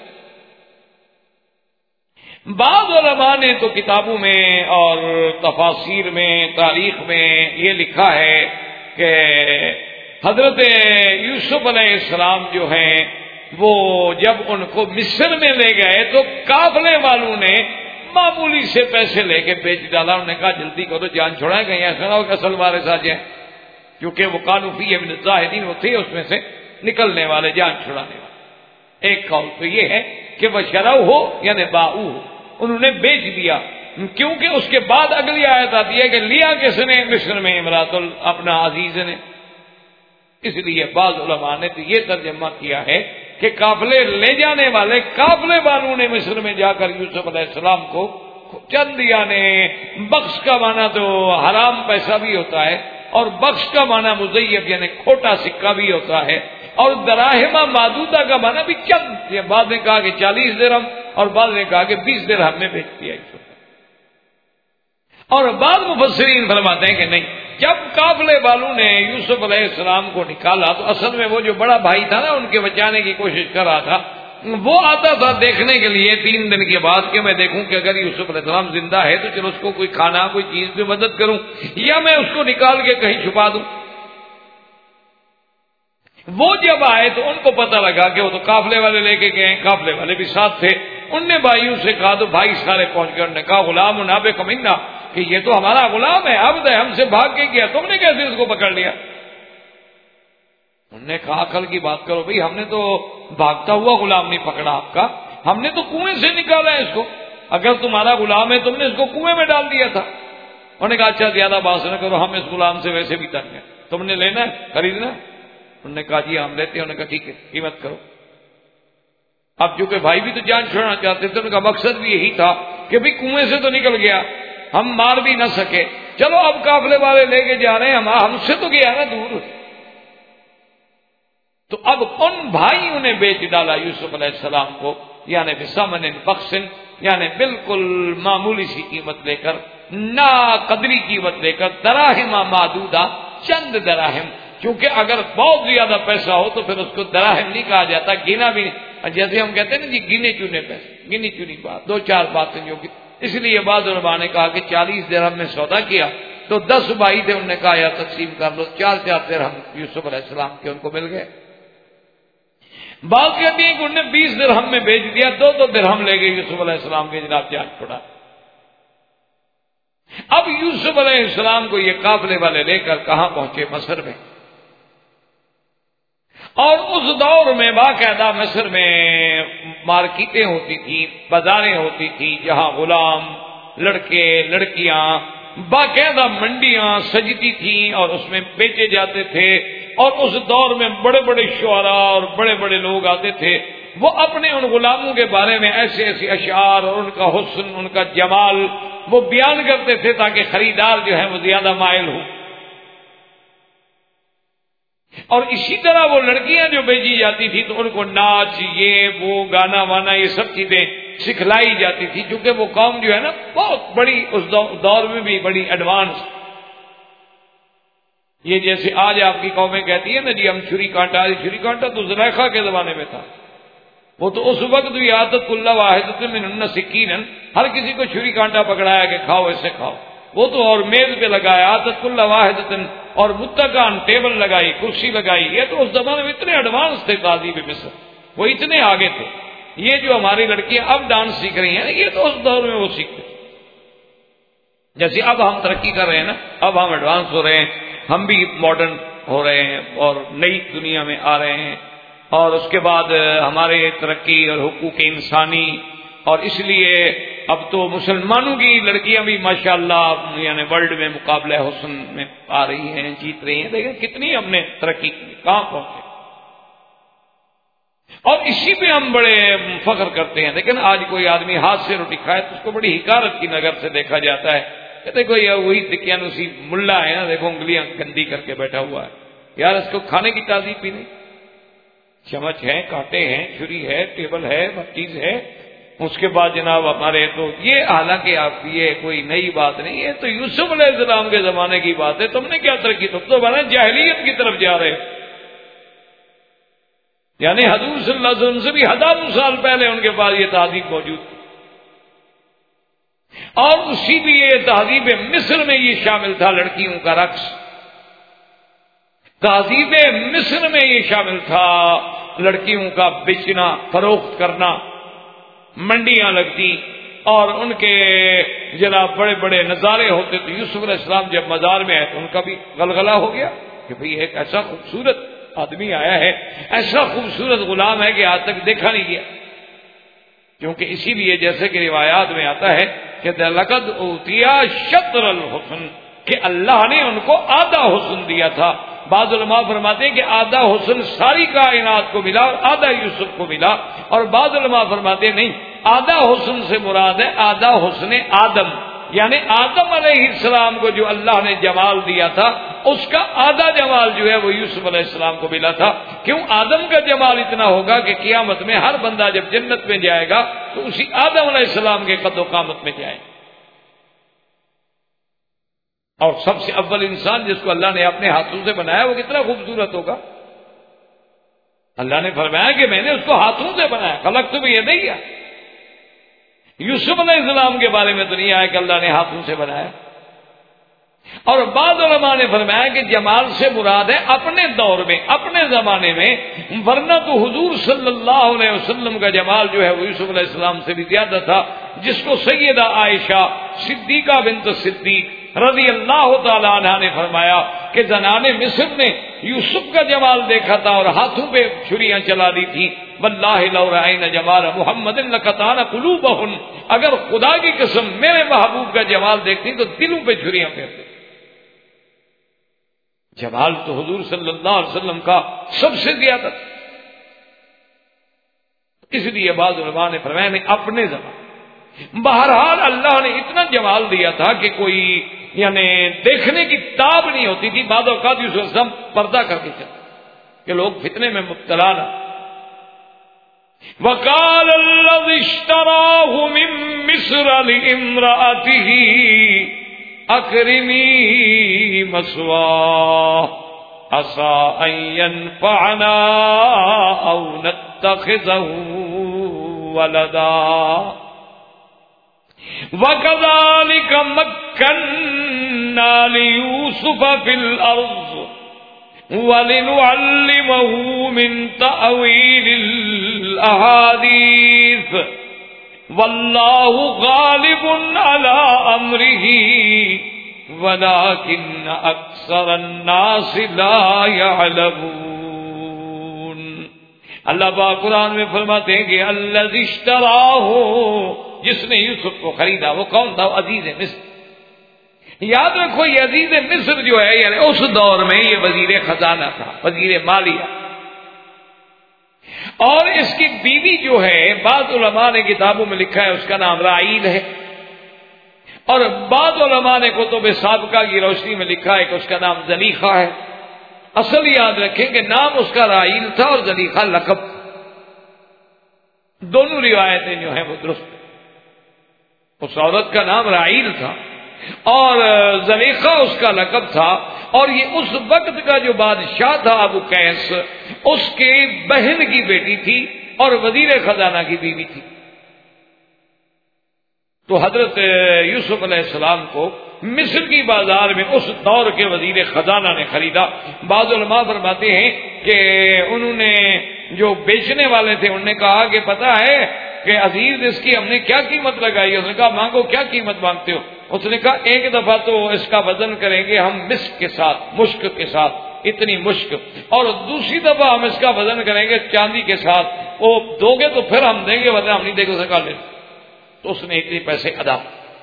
بعض علماء نے تو کتابوں میں اور تفاسیر میں تاریخ میں یہ لکھا ہے کہ حضرت یوسف علیہ السلام جو ہیں وہ جب ان کو مصر میں لے گئے تو قافلے والوں نے معمولی سے پیسے لے کے بیچ ڈالا. انہوں نے کہا جلدی کرو جان چھوڑائیں، کہیں ایسا نہ ہو کہ اصل وارث آ جائیں، کیونکہ وہ قانوفی ابن الزاہدین وہ تھے اس میں سے نکلنے والے، جان چھڑانے والے. ایک قول تو یہ ہے کہ وہ شرو ہو یعنی باؤ ہو، انہوں نے بیچ دیا. کیونکہ اس کے بعد اگلی آیت آتی ہے کہ لیا کس نے مصر میں امرات اپنا عزیز نے. اس لیے بعض علماء نے تو یہ ترجمہ کیا ہے کہ قافلے لے جانے والے قافلے والوں نے مصر میں جا کر یوسف علیہ السلام کو چند یعنی بخش کا معنی تو حرام پیسہ بھی ہوتا ہے اور بخش کا معنی مزیف یعنی کھوٹا سکہ بھی ہوتا ہے، اور دراہمہ معدودہ کا معنی بھی چند. بعض نے کہا کہ 40 درہم اور بعض نے کہا کہ 20 درہم میں بیچ دیا یوسف. اور بعض مفسرین فرماتے ہیں کہ نہیں، جب قافلے والوں نے یوسف علیہ السلام کو نکالا تو اصل میں وہ جو بڑا بھائی تھا نا ان کے بچانے کی کوشش کر رہا تھا، وہ آتا تھا دیکھنے کے لیے 3 دن کے بعد کہ میں دیکھوں کہ اگر یوسف علیہ السلام زندہ ہے تو چلو اس کو کوئی کھانا کوئی چیز میں مدد کروں یا میں اس کو نکال کے کہیں چھپا دوں. وہ جب آئے تو ان کو پتہ لگا کہ وہ تو قافلے والے لے کے گئے، قافلے والے بھی ساتھ تھے. ان نے بھائیوں سے کہا تو بھائی سارے پہنچ گئے. انہوں نے کہا غلام نابکم منا، کہ یہ تو ہمارا غلام ہے، عبد ہے، ہم سے بھاگ کے گیا، تم نے کیسے اس کو پکڑ لیا؟ انہوں نے کہا عقل کی بات کرو بھئی، ہم نے تو بھاگتا ہوا غلام نہیں پکڑا آپ کا، ہم نے تو کنویں سے نکالا ہے اس کو. اگر تمہارا غلام ہے تم نے اس کو کنویں میں ڈال دیا تھا. انہوں نے کہا اچھا زیادہ بات نہ کرو، ہم اس غلام سے ویسے بھی تنگ ہیں، تم نے لینا ہے خریدنا؟ انہوں نے کہا جی ہم لیتے ہیں۔ انہوں نے کہا ٹھیک ہے قیمت کرو۔ اب چونکہ بھائی بھی تو جان چھوڑنا چاہتے تھے، ان کا مقصد بھی یہی تھا کہ بھئی کنویں سے تو نکل گیا، ہم مار بھی نہ سکے، چلو اب قافلے والے لے کے جا رہے ہیں، ہم سے تو گیا نا دور۔ تو اب ان بھائیوں نے بیچ ڈالا یوسف علیہ السلام کو، یعنی بثمن بخس، یعنی بالکل معمولی سی قیمت لے کر، نا قدری قیمت لے کر، دراہم معدودہ، چند دراہم، کیونکہ اگر بہت زیادہ پیسہ ہو تو پھر اس کو دراہم نہیں کہا جاتا، گنا بھی نہیں، جیسے ہم کہتے ہیں نا جی گنے چنے پیسے، گنی چنی بات، دو چار باتیں جو، اس لیے بعض علماء نے کہا کہ 40 درہم میں سودا کیا تو 10 بھائی تھے، انہوں نے کہا یا تقسیم کر لو، 4 درہم یوسف علیہ السلام کے ان کو مل گئے۔ بعض کہتے ہیں کہ انہوں نے 20 درہم میں بیچ دیا، 2 درہم لے گئے یوسف علیہ السلام کے، جناب جان چھوڑا۔ اب یوسف علیہ السلام کو یہ قافلے والے لے کر کہاں پہنچے؟ مصر میں۔ اور اس دور میں باقاعدہ مصر میں مارکیٹیں ہوتی تھیں، بازاریں ہوتی تھیں، جہاں غلام، لڑکے، لڑکیاں، باقاعدہ منڈیاں سجتی تھیں اور اس میں بیچے جاتے تھے۔ اور اس دور میں بڑے بڑے شعراء اور بڑے بڑے لوگ آتے تھے، وہ اپنے ان غلاموں کے بارے میں ایسے ایسے اشعار اور ان کا حسن، ان کا جمال وہ بیان کرتے تھے تاکہ خریدار جو ہے وہ زیادہ مائل ہو۔ اور اسی طرح وہ لڑکیاں جو بیچی جاتی تھی تو ان کو ناچ، یہ وہ گانا وانا، یہ سب چیزیں سکھلائی جاتی تھی، کیونکہ وہ قوم جو ہے نا بہت بڑی، اس دور میں بھی بڑی ایڈوانس۔ یہ جیسے آج آپ کی قومیں کہتی ہیں نا جی ہم چھری کانٹا، چھری کانٹا تو زلیخا کے زمانے میں تھا، وہ تو اس وقت بھی عادت اللہ واحد من سکین، ہر کسی کو چھری کانٹا پکڑایا کہ کھاؤ ایسے کھاؤ، وہ تو اور میز پہ لگایا عادت اللہ واحد، اور متکان ٹیبل لگائی، کرسی لگائی۔ یہ تو اس زمانے میں اتنے ایڈوانس تھے تہذیب مصر، وہ اتنے آگے تھے۔ یہ جو ہماری لڑکیاں اب ڈانس سیکھ رہی ہیں یہ تو اس دور میں وہ سیکھتے، جیسے اب ہم ترقی کر رہے ہیں نا، اب ہم ایڈوانس ہو رہے ہیں، ہم بھی ماڈرن ہو رہے ہیں اور نئی دنیا میں آ رہے ہیں، اور اس کے بعد ہمارے ترقی اور حقوق انسانی، اور اس لیے اب تو مسلمانوں کی لڑکیاں بھی ماشاءاللہ یعنی ورلڈ میں مقابلہ حسن میں آ رہی ہیں، جیت رہی ہیں۔ لیکن کتنی ہم نے ترقی کی، کہاں پہنچے، اور اسی پہ ہم بڑے فخر کرتے ہیں۔ لیکن آج کوئی آدمی ہاتھ سے روٹی کھائے تو اس کو بڑی حقارت کی نظر سے دیکھا جاتا ہے، کہتے کوئی وہی دقیانوسی ملا ہے نا، دیکھو انگلیاں گندی کر کے بیٹھا ہوا ہے، یار اس کو کھانے کی تہذیب بھی نہیں، چمچ ہے، کانٹے ہیں، چھری ہے، ٹیبل ہے، ہر چیز ہے۔ اس کے بعد جناب ہمارے تو یہ، حالانکہ آپ یہ کوئی نئی بات نہیں، یہ تو یوسف علیہ السلام کے زمانے کی بات ہے، تم نے کیا ترقی، تم تو بنا جاہلیت کی طرف جا رہے، یعنی حضور صلی اللہ علیہ وسلم سے بھی ہزاروں سال پہلے ان کے پاس یہ تہذیب موجود تھی، اور اسی بھی یہ تہذیب مصر میں یہ شامل تھا، لڑکیوں کا رقص، تہذیب مصر میں یہ شامل تھا، لڑکیوں کا بیچنا فروخت کرنا، منڈیاں لگتی اور ان کے جناب بڑے بڑے نظارے ہوتے تھے۔ یوسف علیہ السلام جب مزار میں آئے تو ان کا بھی غلغلہ ہو گیا کہ بھئی ایک ایسا خوبصورت آدمی آیا ہے، ایسا خوبصورت غلام ہے کہ آج تک دیکھا نہیں گیا، کیونکہ اسی لیے جیسے کہ روایات میں آتا ہے کہ لقد اوتیا شطر الحسن، کہ اللہ نے ان کو آدھا حسن دیا تھا۔ بعض علماء فرماتے ہیں کہ آدھا حسن ساری کائنات کو ملا اور آدھا یوسف کو ملا، اور بعض علماء فرماتے ہیں نہیں، آدھا حسن سے مراد ہے آدھا حسن آدم، یعنی آدم علیہ السلام کو جو اللہ نے جمال دیا تھا اس کا آدھا جمال جو ہے وہ یوسف علیہ السلام کو ملا تھا۔ کیوں؟ آدم کا جمال اتنا ہوگا کہ قیامت میں ہر بندہ جب جنت میں جائے گا تو اسی آدم علیہ السلام کے قد و قامت میں جائے گا، اور سب سے اول انسان جس کو اللہ نے اپنے ہاتھوں سے بنایا وہ کتنا خوبصورت ہوگا۔ اللہ نے فرمایا کہ میں نے اس کو ہاتھوں سے بنایا، خلقت بیدی۔ یوسف علیہ السلام کے بارے میں تو نہیں آیا کہ اللہ نے ہاتھوں سے بنایا۔ اور بعض علماء نے فرمایا کہ جمال سے مراد ہے اپنے دور میں، اپنے زمانے میں، ورنہ تو حضور صلی اللہ علیہ وسلم کا جمال جو ہے وہ یوسف علیہ السلام سے بھی زیادہ تھا، جس کو سیدہ عائشہ صدیقہ بنت صدیق رضی اللہ تعالی عنہا نے فرمایا کہ زنان مصر نے یوسف کا جمال دیکھا تھا اور ہاتھوں پہ چھریاں چلا دی تھی. واللہ لو رأینا جمال محمد لقطعنا قلوبہن، اگر خدا کی قسم میرے محبوب کا جمال دیکھتی تو دلوں پہ چھریاں پھیرتے. جمال تو حضور صلی اللہ علیہ وسلم کا سب سے زیادہ. اس لیے بعض علماء نے فرمایا نہیں اپنے زمان. بہرحال اللہ نے اتنا جمال دیا تھا کہ کوئی یعنی دیکھنے کی تاب نہیں ہوتی تھی. بعض اوقات یوسف السلام پردہ کر کے چلتے کہ لوگ فتنے میں مبتلا نہ. وقال الذي اشتراه من مصر لامرأته اکرمی مثواه عسى ان ينفعنا او نتخذه ولدا وكذلك مكنا ليوسف في الارض وَلِنُعَلِّمَهُ مِن تَأْوِيلِ الْأَحَادِيثِ وَاللَّهُ غَالِبٌ عَلَىٰ أَمْرِهِ وَلَٰكِنَّ أَكْثَرَ النَّاسِ لَا يَعْلَمُونَ. اللہ پاک قرآن میں فرماتے ہیں کہ الَّذِي اشْتَرَاهُ، جس نے یوسف کو خریدا وہ کون تھا؟ عزیز مصر. یاد رکھو یہ عزیز مصر جو ہے یعنی اس دور میں یہ وزیر خزانہ تھا، وزیر مالیہ. اور اس کی بیوی جو ہے بعض علماء نے کتابوں میں لکھا ہے اس کا نام رائیل ہے، اور بعض علماء نے کتب سابقہ کی روشنی میں لکھا ہے کہ اس کا نام زلیخا ہے. اصل یاد رکھیں کہ نام اس کا رائیل تھا اور زلیخا لقب. دونوں روایتیں جو ہیں وہ درست. اس عورت کا نام رائیل تھا اور زلیخا اس کا لقب تھا. اور یہ اس وقت کا جو بادشاہ تھا ابو قیس، اس کے بہن کی بیٹی تھی اور وزیر خزانہ کی بیوی تھی. تو حضرت یوسف علیہ السلام کو مصر کی بازار میں اس دور کے وزیر خزانہ نے خریدا. بعض علماء فرماتے ہیں کہ انہوں نے جو بیچنے والے تھے انہوں نے کہا کہ پتہ ہے کہ عزیز اس کی ہم نے کیا قیمت لگائی ہے؟ اس نے کہا مانگو، کیا قیمت مانگتے ہو؟ اس نے کہا ایک دفعہ تو اس کا وزن کریں گے ہم مسک کے ساتھ، مشک کے ساتھ، اتنی مشک، اور دوسری دفعہ ہم اس کا وزن کریں گے چاندی کے ساتھ. وہ دو گے تو پھر ہم دیں گے، ورنہ ہم نہیں دیں گے. اس نے کہا لے. تو اس نے اتنے پیسے ادا.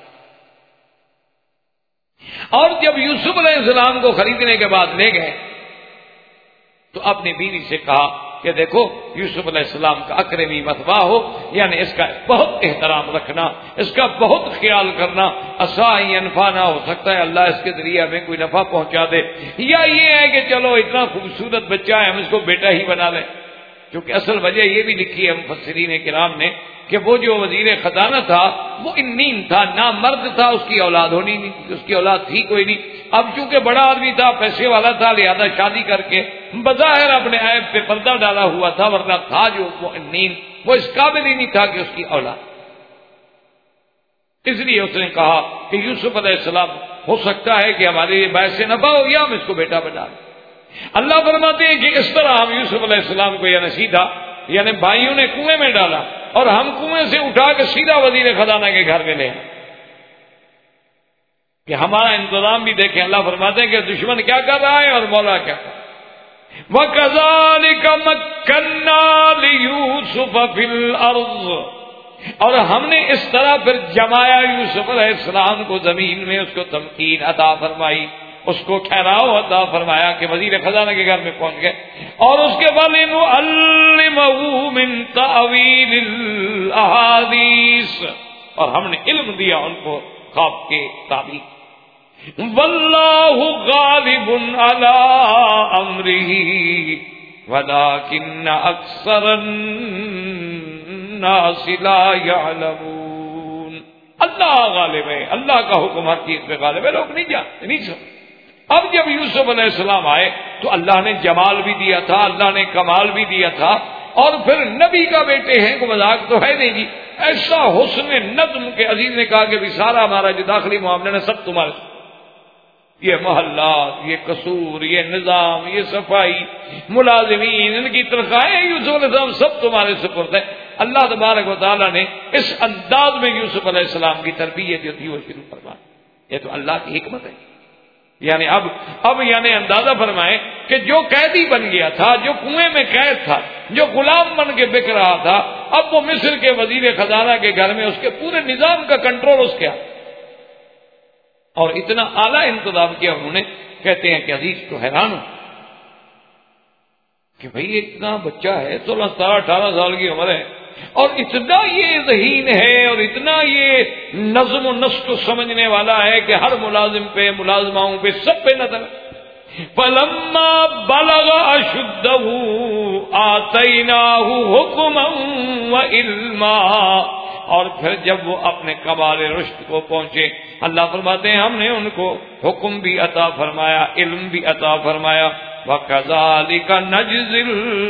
اور جب یوسف علیہ السلام کو خریدنے کے بعد لے گئے تو اپنی بیوی سے کہا کہ دیکھو یوسف علیہ السلام کا اکرمی مثواہ ہو، یعنی اس کا بہت احترام رکھنا، اس کا بہت خیال کرنا. عسیٰ انفعنا، ہو سکتا ہے اللہ اس کے ذریعے ہمیں کوئی نفع پہنچا دے، یا یہ ہے کہ چلو اتنا خوبصورت بچہ ہے ہم اس کو بیٹا ہی بنا لیں. کیونکہ اصل وجہ یہ بھی لکھی ہے مفسرین کرام نے کہ وہ جو وزیر خزانہ تھا وہ انین تھا، نامرد تھا، اس کی اولاد ہونی نہیں تھی، اس کی اولاد تھی کوئی نہیں. اب چونکہ بڑا آدمی تھا، پیسے والا تھا، لہذا شادی کر کے بظاہر اپنے عیب پہ پردہ ڈالا ہوا تھا، ورنہ تھا جو وہ انین، وہ اس قابل ہی نہیں تھا کہ اس کی اولاد. اس لیے اس نے کہا کہ یوسف علیہ السلام ہو سکتا ہے کہ ہمارے باعث سے نفع ہو یا ہم اس کو بیٹا بنا لیں. اللہ فرماتے ہیں کہ اس طرح ہم یوسف علیہ السلام کو یعنی سیدھا یعنی بھائیوں نے کنویں میں ڈالا اور ہم کنویں سے اٹھا کے سیدھا وزیر خزانہ کے گھر میں لے کہ ہمارا انتظام بھی دیکھیں. اللہ فرماتے ہیں کہ دشمن کیا کر رہا ہے اور مولا کیا کر رہا ہے. وَكَذَلِكَ مَكَّنَّا لِيُوسُفَ فِي الْأَرْضِ، اور ہم نے اس طرح پھر جمایا یوسف علیہ السلام کو زمین میں، اس کو تمکین عطا فرمائی، اس کو ٹھہراؤ عطا فرمایا کہ وزیر خزانہ کے گھر میں پہنچ گئے. اور اس کے بعد نعلمہ من تأویل الاحادیث، اور ہم نے علم دیا ان کو خواب کے تعبیر. واللہ غالب علی امرہ ولکن اکثر الناس لا یعلمون. اللہ غالب ہے، اللہ کا حکم ہر چیز پہ غالب ہے، لوگ نہیں جانتے، نہیں سمجھتے. اب جب یوسف علیہ السلام آئے تو اللہ نے جمال بھی دیا تھا، اللہ نے کمال بھی دیا تھا، اور پھر نبی کا بیٹے ہیں کو مذاق تو ہے نہیں جی. ایسا حسن نظم کے عزیز نے کہا کہ بھی سارا ہمارا جو داخلی معاملہ ہے سب تمہارے، یہ محلات، یہ قصور، یہ نظام، یہ صفائی، ملازمین، ان کی تنخواہیں، یوسف علیہ السلام سب تمہارے سپرد ہے. اللہ تبارک و تعالیٰ نے اس انداز میں یوسف علیہ السلام کی تربیت جو تھی وہ شروع فرمائی. یہ تو اللہ کی حکمت ہے. یعنی اب یعنی اندازہ فرمائیں کہ جو قیدی بن گیا تھا، جو کنویں میں قید تھا، جو غلام بن کے بک رہا تھا، اب وہ مصر کے وزیر خزانہ کے گھر میں، اس کے پورے نظام کا کنٹرول اس کا، اور اتنا اعلیٰ انتظام کیا انہوں نے. کہتے ہیں کہ عزیز تو حیران ہو کہ بھئی اتنا بچہ ہے، 16 17 18 سال کی عمر ہے، اور اتنا یہ ذہین ہے اور اتنا یہ نظم و نسق سمجھنے والا ہے کہ ہر ملازم پہ، ملازماؤں پہ، سب پہ نظر. فلما بلغ اشدہ آتیناہ حکما وعلما، اور پھر جب وہ اپنے کمال رشد کو پہنچے، اللہ فرماتے ہیں ہم نے ان کو حکم بھی عطا فرمایا، علم بھی عطا فرمایا. وَكَذَلِكَ نَجْزِي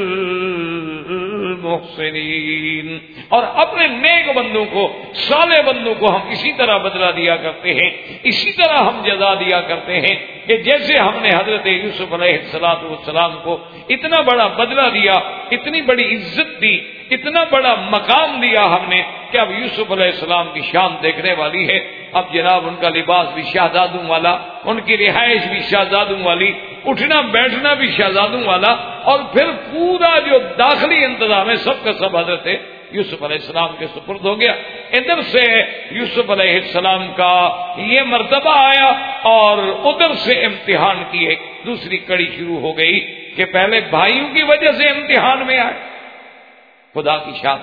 الْمُحْسِنِينَ، اور اپنے نیک بندوں کو، صالح بندوں کو ہم اسی طرح بدلہ دیا کرتے ہیں، اسی طرح ہم جزا دیا کرتے ہیں کہ جیسے ہم نے حضرت یوسف علیہ السلام کو اتنا بڑا بدلہ دیا، اتنی بڑی عزت دی، اتنا بڑا مقام دیا ہم نے کہ اب یوسف علیہ السلام کی شان دیکھنے والی ہے. اب جناب ان کا لباس بھی شہزادوں والا، ان کی رہائش بھی شہزادوں والی، اٹھنا بیٹھنا بھی شہزادوں والا، اور پھر پورا جو داخلی انتظام ہے سب کا سب حضرت یوسف علیہ السلام کے سپرد ہو گیا. ادھر سے یوسف علیہ السلام کا یہ مرتبہ آیا، اور ادھر سے امتحان کی ایک دوسری کڑی شروع ہو گئی کہ پہلے بھائیوں کی وجہ سے امتحان میں آئے. خدا کی شان،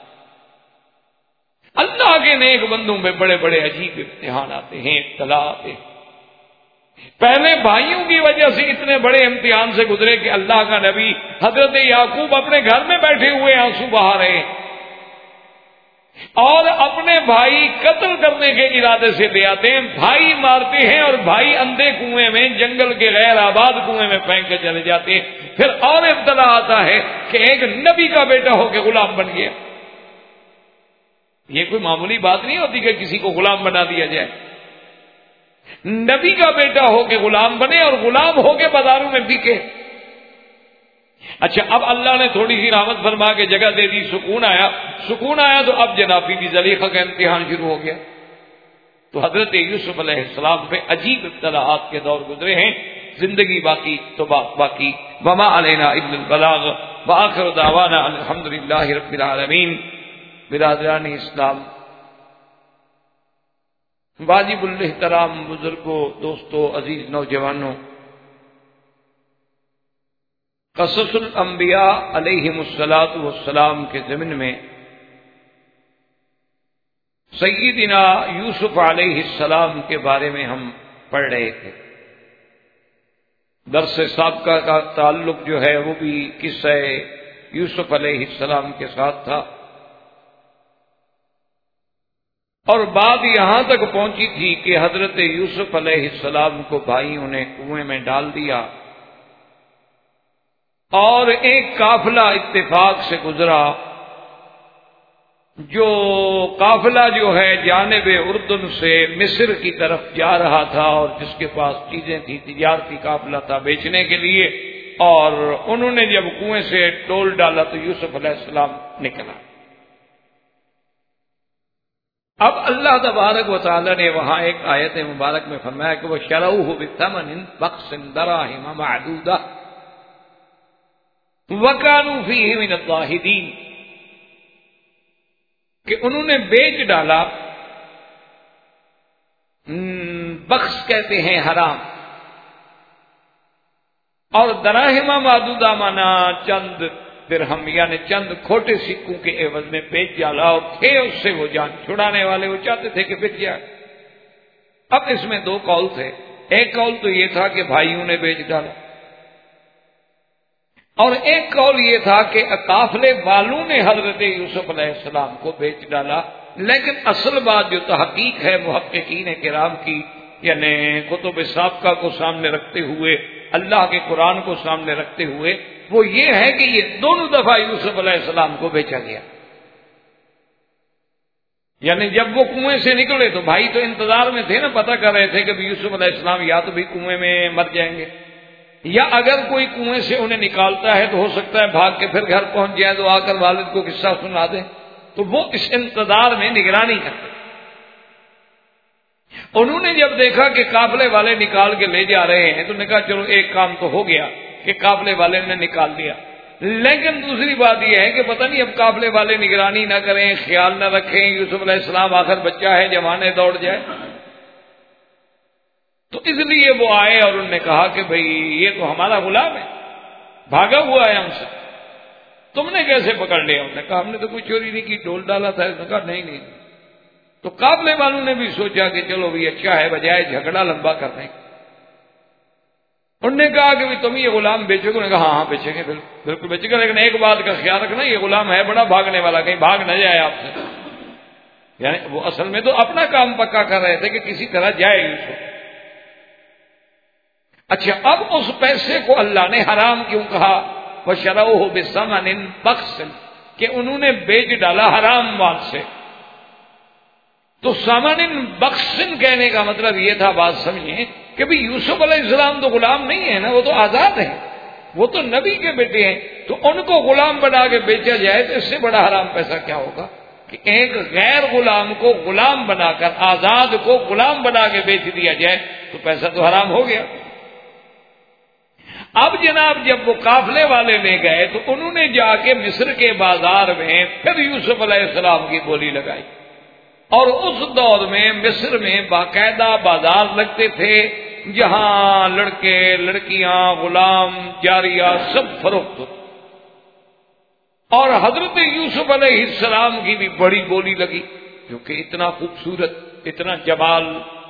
اللہ کے نیک بندوں میں بڑے بڑے عجیب امتحان آتے ہیں، ابتلا آتے ہیں. پہلے بھائیوں کی وجہ سے اتنے بڑے امتحان سے گزرے کہ اللہ کا نبی حضرت یعقوب اپنے گھر میں بیٹھے ہوئے آنسو بہا رہے ہیں، اور اپنے بھائی قتل کرنے کے ارادے سے لے آتے ہیں، بھائی مارتے ہیں، اور بھائی اندھے کنویں میں، جنگل کے غیر آباد کنویں میں پھینک کے چلے جاتے ہیں. پھر اور ابتلا آتا ہے کہ ایک نبی کا بیٹا ہو کے غلام بن گیا. یہ کوئی معمولی بات نہیں ہوتی کہ کسی کو غلام بنا دیا جائے. نبی کا بیٹا ہو کے غلام بنے اور غلام ہو کے بازاروں میں بکے. اچھا، اب اللہ نے تھوڑی سی رحمت فرما کے جگہ دے دی، سکون آیا تو اب جناب بی بی زلیخا کا امتحان شروع ہو گیا. تو حضرت یوسف علیہ السلام پہ عجیب ابتلاءات کے دور گزرے ہیں. زندگی باقی تو باقی. وما علینا الا البلاغ وآخر دعوانا الحمدللہ رب العالمین. برادران اسلام، واجب الاحترام بزرگوں، دوستوں، عزیز نوجوانوں، قصص الانبیاء علیہم الصلاۃ والسلام کے ضمن میں سیدنا یوسف علیہ السلام کے بارے میں ہم پڑھ رہے تھے. درس سابقہ کا تعلق جو ہے وہ بھی قصہ یوسف علیہ السلام کے ساتھ تھا، اور بات یہاں تک پہنچی تھی کہ حضرت یوسف علیہ السلام کو بھائیوں نے کنویں میں ڈال دیا، اور ایک قافلہ اتفاق سے گزرا. جو قافلہ جو ہے جانب اردن سے مصر کی طرف جا رہا تھا، اور جس کے پاس چیزیں تھی، تجارتی قافلہ تھا بیچنے کے لیے، اور انہوں نے جب کنویں سے ٹول ڈالا تو یوسف علیہ السلام نکلا. اب اللہ تبارک و تعالی نے وہاں ایک آیت مبارک میں فرمایا کہ وہ شروہ بثمن بخس دراہم معدودہ وکانوا فیہ من الزاہدین، کہ انہوں نے بیچ ڈالا. بخس کہتے ہیں حرام، اور دراہم معدودہ مانا چند درہم، یعنی چند کھوٹے سکوں کے عوض میں بیچ ڈالا، اور تھے اس سے وہ جان چھڑانے والے، وہ چاہتے تھے کہ بک جائے. اب اس میں دو قول تھے. ایک قول تو یہ تھا کہ بھائیوں نے بیچ ڈالا، اور ایک قول یہ تھا کہ قافلے والوں نے حضرت یوسف علیہ السلام کو بیچ ڈالا. لیکن اصل بات جو تحقیق ہے محققین کرام کی، یعنی کتب سابقہ کو سامنے رکھتے ہوئے، اللہ کے قرآن کو سامنے رکھتے ہوئے، وہ یہ ہے کہ یہ دونوں دفعہ یوسف علیہ السلام کو بیچا گیا. یعنی جب وہ کنویں سے نکلے تو بھائی تو انتظار میں تھے نا، پتہ کر رہے تھے کہ یوسف علیہ السلام یا تو بھی کنویں میں مر جائیں گے، یا اگر کوئی کنویں سے انہیں نکالتا ہے تو ہو سکتا ہے بھاگ کے پھر گھر پہنچ جائے تو آ کر والد کو قصہ سنا دیں. تو وہ اس انتظار میں نگرانی کرتے. انہوں نے جب دیکھا کہ قافلے والے نکال کے لے جا رہے ہیں تو نے کہا چلو ایک کام تو ہو گیا کہ قافلے والے نے نکال دیا، لیکن دوسری بات یہ ہے کہ پتہ نہیں اب قافلے والے نگرانی نہ کریں، خیال نہ رکھیں، یوسف علیہ السلام آخر بچہ ہے، جوانے دوڑ جائے۔ تو اس لیے وہ آئے اور انہوں نے کہا کہ بھئی یہ تو ہمارا غلام ہے، بھاگا ہوا ہے ہم سے، تم نے کیسے پکڑ لیا؟ انہوں نے کہا ہم نے تو کوئی چوری نہیں کی، ڈول ڈالا تھا۔ اس نے کہا نہیں۔ تو قافلے والوں نے بھی سوچا کہ چلو بھی اچھا ہے، بجائے جھگڑا لمبا کرنے۔ انہوں نے کہا کہ تم یہ غلام بیچو گے؟ انہوں نے کہا ہاں بیچیں گے، بالکل بیچیں گے، لیکن ایک بات کا خیال رکھنا، یہ غلام ہے بڑا بھاگنے والا، کہیں بھاگ نہ جائے آپ سے۔ یعنی وہ اصل میں تو اپنا کام پکا کر رہے تھے کہ کسی طرح جائے یوسف۔ اچھا، اب اس پیسے کو اللہ نے حرام کیوں کہا؟ وَشَرَوْهُ بِثَمَنٍ بَخْسٍ، کہ انہوں نے بیچ ڈالا حرام مال سے۔ تو ثمن بخس کہنے کا مطلب یہ تھا، بات سمجھیں، کہ بھی یوسف علیہ السلام تو غلام نہیں ہے نا، وہ تو آزاد ہیں، وہ تو نبی کے بیٹے ہیں، تو ان کو غلام بنا کے بیچا جائے تو اس سے بڑا حرام پیسہ کیا ہوگا کہ ایک غیر غلام کو غلام بنا کر، آزاد کو غلام بنا کے بیچ دیا جائے تو پیسہ تو حرام ہو گیا۔ اب جناب جب وہ قافلے والے لے گئے تو انہوں نے جا کے مصر کے بازار میں پھر یوسف علیہ السلام کی بولی لگائی، اور اس دور میں مصر میں باقاعدہ بازار لگتے تھے جہاں لڑکے، لڑکیاں، غلام، جاریہ سب فروخت ہوتے، اور حضرت یوسف علیہ السلام کی بھی بڑی بولی لگی، کیونکہ اتنا خوبصورت، اتنا جمال۔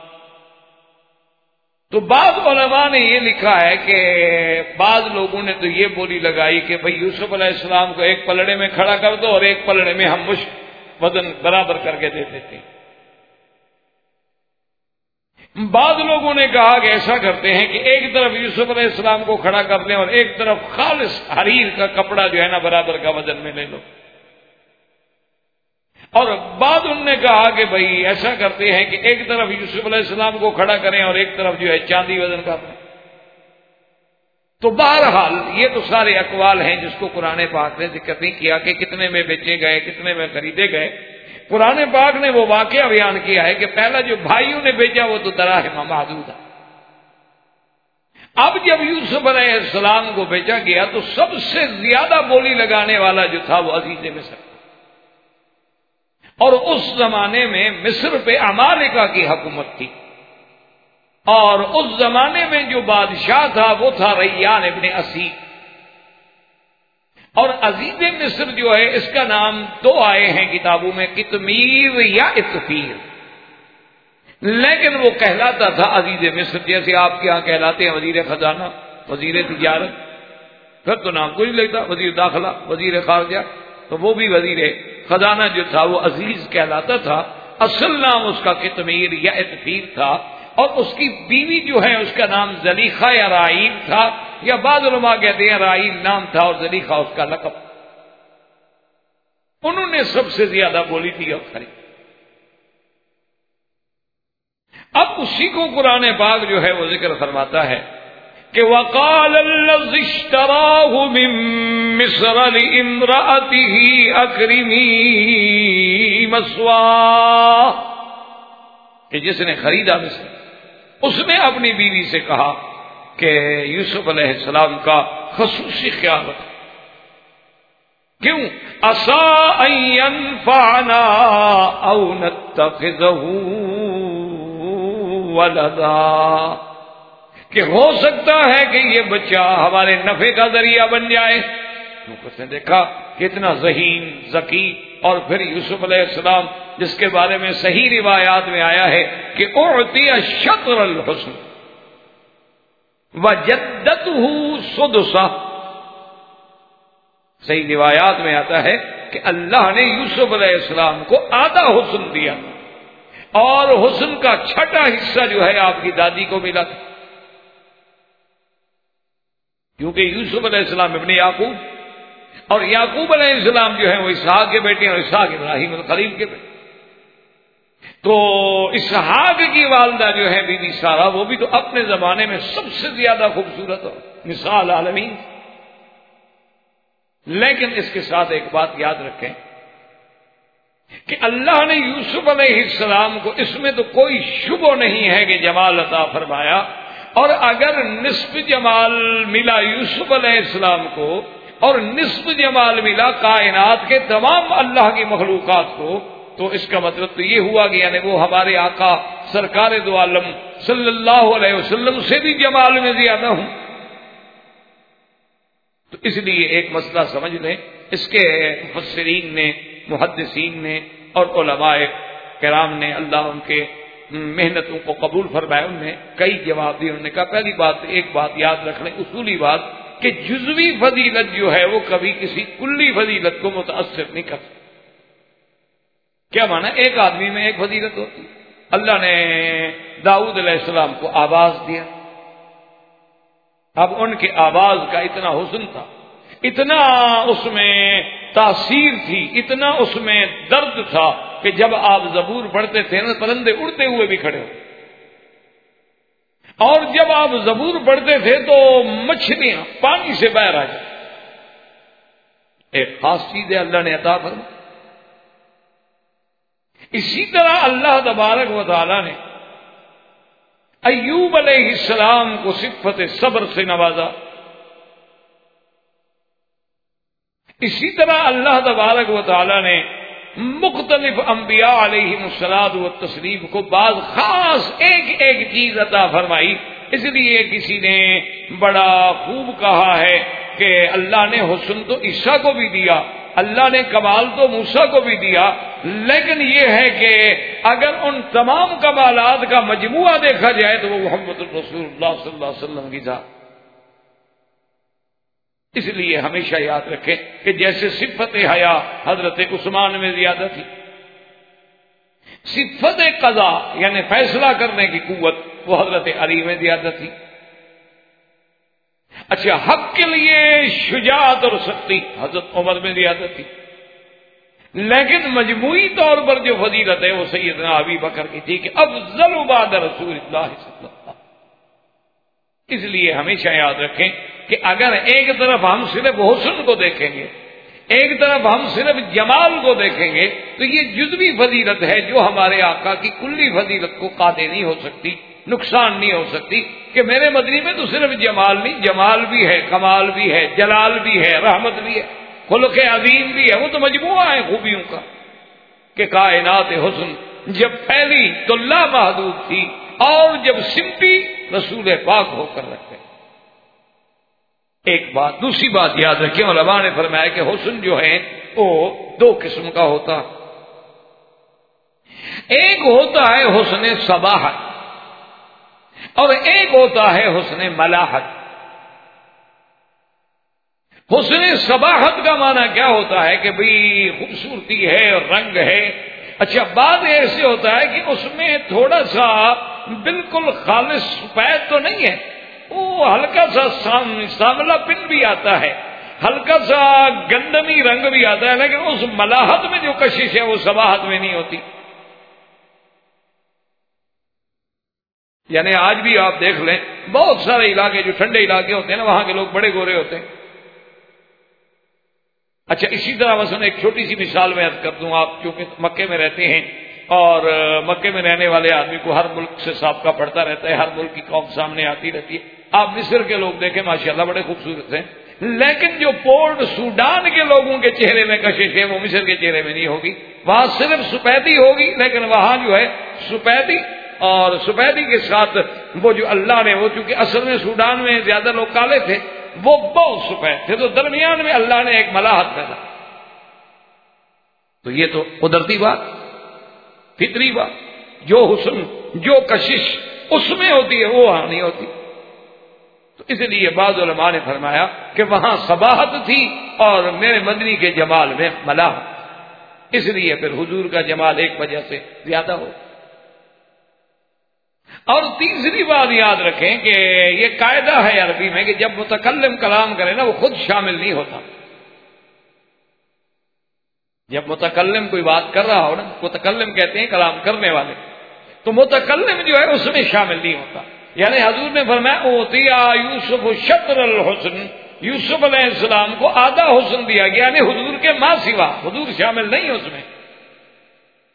تو بعض علماء نے یہ لکھا ہے کہ بعض لوگوں نے تو یہ بولی لگائی کہ بھئی یوسف علیہ السلام کو ایک پلڑے میں کھڑا کر دو اور ایک پلڑے میں ہم وزن برابر کر کے دے دیتے ہیں۔ بعض لوگوں نے کہا کہ ایسا کرتے ہیں کہ ایک طرف یوسف علیہ السلام کو کھڑا کر دیں اور ایک طرف خالص حریر کا کپڑا جو ہے نا برابر کا وزن میں لے لو، اور بعد انہوں نے کہا کہ بھئی ایسا کرتے ہیں کہ ایک طرف یوسف علیہ السلام کو کھڑا کریں اور ایک طرف جو ہے چاندی وزن کر دیں۔ تو بہرحال یہ تو سارے اقوال ہیں جس کو قرآن پاک نے ذکر نہیں کیا کہ کتنے میں بیچے گئے، کتنے میں خریدے گئے۔ قرآن پاک نے وہ واقعہ بیان کیا ہے کہ پہلا جو بھائیوں نے بیچا وہ تو دراہم معدودہ۔ اب جب یوسف علیہ السلام کو بیچا گیا تو سب سے زیادہ بولی لگانے والا جو تھا وہ عزیز مصر، اور اس زمانے میں مصر پہ عمالقہ کی حکومت تھی، اور اس زمانے میں جو بادشاہ تھا وہ تھا ریان ابن اسید۔ اور عزیز مصر جو ہے اس کا نام دو آئے ہیں کتابوں میں، قطمیر یا اطفیر، لیکن وہ کہلاتا تھا عزیز مصر، جیسے آپ کے ہاں کہلاتے ہیں وزیر خزانہ، وزیر تجارت، پھر تو نام کوئی نہیں لگتا، وزیر داخلہ، وزیر خارجہ، تو وہ بھی وزیر خزانہ جو تھا وہ عزیز کہلاتا تھا۔ اصل نام اس کا قطمیر یا اطفیر تھا، اور اس کی بیوی جو ہے اس کا نام زلیخہ یا رائیل تھا، یا بعض علماء کہتے ہیں رائیل نام تھا اور زلیخہ اس کا لقب۔ انہوں نے سب سے زیادہ بولی تھی اور خرید۔ اب اسی کو قرآن پاک جو ہے وہ ذکر فرماتا ہے کہ وَقَالَ الَّذِي اشْتَرَاهُ مِن مِّصْرَ لِامْرَأَتِهِ أَكْرِمِي مَثْوَاهُ، کہ جس نے خریدا مصر، اس نے اپنی بیوی سے کہا کہ یوسف علیہ السلام کا خصوصی خیال رکھو۔ کیوں؟ عَسَىٰ أَن يَنفَعَنَا أَوْ نَتَّخِذَهُ وَلَدًا، کہ ہو سکتا ہے کہ یہ بچہ ہمارے نفع کا ذریعہ بن جائے۔ کیونکہ اس نے دیکھا کہ اتنا ذہین، ذکی، اور پھر یوسف علیہ السلام جس کے بارے میں صحیح روایات میں آیا ہے کہ اعطی شطر الحسن وجدته سدسہ، صحیح روایات میں آتا ہے کہ اللہ نے یوسف علیہ السلام کو آدھا حسن دیا، اور حسن کا چھٹا حصہ جو ہے آپ کی دادی کو ملا تھا، کیونکہ یوسف علیہ السلام ابن یعقوب، اور یعقوب علیہ السلام جو ہے وہ اسحاق کے بیٹے ہیں، اور اسحاق ابراہیم الخلیل کے بیٹے۔ تو اسحاق کی والدہ جو ہے بی بی سارہ، وہ بھی تو اپنے زمانے میں سب سے زیادہ خوبصورت ہو، مثال عالمین۔ لیکن اس کے ساتھ ایک بات یاد رکھیں کہ اللہ نے یوسف علیہ السلام کو، اس میں تو کوئی شبہ نہیں ہے کہ جمال عطا فرمایا، اور اگر نصف جمال ملا یوسف علیہ السلام کو اور نصف جمال ملا کائنات کے تمام اللہ کی مخلوقات کو، تو اس کا مطلب تو یہ ہوا کہ یعنی وہ ہمارے آقا سرکار دو عالم صلی اللہ علیہ وسلم سے بھی جمال میں زیادہ ہوں۔ تو اس لیے ایک مسئلہ سمجھ لیں، اس کے مفسرین نے، محدثین نے اور علماء کرام نے، اللہ ان کے محنتوں کو قبول فرمائے، انہوں نے کئی جواب دیے۔ انہوں نے کہا پہلی بات، ایک بات یاد رکھ لیں، اصولی بات، کہ جزوی فضیلت جو ہے وہ کبھی کسی کلی فضیلت کو متاثر نہیں کر سکتی۔ کیا مانا؟ ایک آدمی میں ایک فضیلت ہوتی۔ اللہ نے داؤد علیہ السلام کو آواز دیا، اب ان کے آواز کا اتنا حسن تھا، اتنا اس میں تاثیر تھی، اتنا اس میں درد تھا کہ جب آپ زبور پڑھتے تھے نا، پرندے اڑتے ہوئے بھی کھڑے ہوتے، اور جب آپ زبور پڑھتے تھے تو مچھلیاں پانی سے باہر آ جاتی۔ ایک خاص چیز ہے اللہ نے عطا فرمائی۔ اسی طرح اللہ تبارک و تعالی نے ایوب علیہ السلام کو صفت صبر سے نوازا۔ اسی طرح اللہ تبارک و تعالی نے مختلف انبیاء علیہم الصلاۃ والتسلیم کو بعض خاص ایک ایک چیز عطا فرمائی۔ اس لیے کسی نے بڑا خوب کہا ہے کہ اللہ نے حسن تو عیسیٰ کو بھی دیا، اللہ نے کمال تو موسیٰ کو بھی دیا، لیکن یہ ہے کہ اگر ان تمام کمالات کا مجموعہ دیکھا جائے تو وہ محمد رسول اللہ صلی اللہ علیہ وسلم کی ذات۔ اس لیے ہمیشہ یاد رکھیں کہ جیسے صفت حیا حضرت عثمان میں زیادہ تھی، صفت قضا یعنی فیصلہ کرنے کی قوت وہ حضرت علی میں زیادہ تھی۔ اچھا، حق کے لیے شجاعت اور سختی حضرت عمر میں زیادہ تھی، لیکن مجموعی طور پر جو فضیلت ہے وہ سیدنا ابی بکر کی تھی کہ افضل بعد رسول اللہ صلی اللہ علیہ وسلم۔ اس لیے ہمیشہ یاد رکھیں کہ اگر ایک طرف ہم صرف حسن کو دیکھیں گے، ایک طرف ہم صرف جمال کو دیکھیں گے، تو یہ جزوی فضیلت ہے جو ہمارے آقا کی کلی فضیلت کو قاطع نہیں ہو سکتی، نقصان نہیں ہو سکتی کہ میرے مدنی میں تو صرف جمال نہیں، جمال بھی ہے، کمال بھی ہے، جلال بھی ہے، رحمت بھی ہے، خلق عظیم بھی ہے، وہ تو مجموعہ ہے خوبیوں کا کہ کائنات حسن جب پھیلی تو لامحدود تھی، اور جب سمٹی رسول پاک ہو کر رکھے۔ ایک بات، دوسری بات یاد رکھیں، علماء نے فرمایا کہ حسن جو ہے وہ دو قسم کا ہوتا، ایک ہوتا ہے حسن صباحت اور ایک ہوتا ہے حسن ملاحت۔ حسن صباحت کا معنی کیا ہوتا ہے کہ بھئی خوبصورتی ہے اور رنگ ہے۔ اچھا، بعض ایسے ہوتا ہے کہ اس میں تھوڑا سا بالکل خالص سفید تو نہیں ہے، وہ ہلکا سا ساملا پن بھی آتا ہے، ہلکا سا گندمی رنگ بھی آتا ہے، لیکن اس ملاحت میں جو کشش ہے وہ صباحت میں نہیں ہوتی۔ یعنی آج بھی آپ دیکھ لیں بہت سارے علاقے جو ٹھنڈے علاقے ہوتے ہیں نا، وہاں کے لوگ بڑے گورے ہوتے ہیں۔ اچھا، اسی طرح مثلا ایک چھوٹی سی مثال میں عرض کر دوں، آپ چونکہ مکے میں رہتے ہیں اور مکے میں رہنے والے آدمی کو ہر ملک سے سابقہ پڑتا رہتا ہے، ہر ملک کی قوم سامنے آتی رہتی ہے۔ آپ مصر کے لوگ دیکھیں ماشاءاللہ بڑے خوبصورت ہیں، لیکن جو پورٹ سوڈان کے لوگوں کے چہرے میں کشش ہے وہ مصر کے چہرے میں نہیں ہوگی۔ وہاں صرف سفیدی ہوگی، لیکن وہاں جو ہے سفیدی اور سفیدی کے ساتھ وہ جو اللہ نے، وہ چونکہ اصل میں سوڈان میں زیادہ لوگ کالے تھے، وہ بہت سفید تھے، تو درمیان میں اللہ نے ایک ملاحت پیدا۔ تو یہ تو قدرتی بات، فطری بات، جو حسن جو کشش اس میں ہوتی ہے وہ وہاں نہیں ہوتی۔ تو اس لیے بعض علماء نے فرمایا کہ وہاں صباحت تھی اور میرے مدنی کے جمال میں ملاحت، اس لیے پھر حضور کا جمال ایک وجہ سے زیادہ ہو۔ اور تیسری بات یاد رکھیں کہ یہ قاعدہ ہے عربی میں کہ جب متکلم کلام کرے نا وہ خود شامل نہیں ہوتا۔ جب متکلم کوئی بات کر رہا ہو نا، متکلم کہتے ہیں کلام کرنے والے، تو متکلم جو ہے اس میں شامل نہیں ہوتا۔ یعنی حضور نے فرمایا اوتیا یوسف شطر الحسن، یوسف علیہ السلام کو آدھا حسن دیا گیا، یعنی حضور کے ماں سوا، حضور شامل نہیں اس میں۔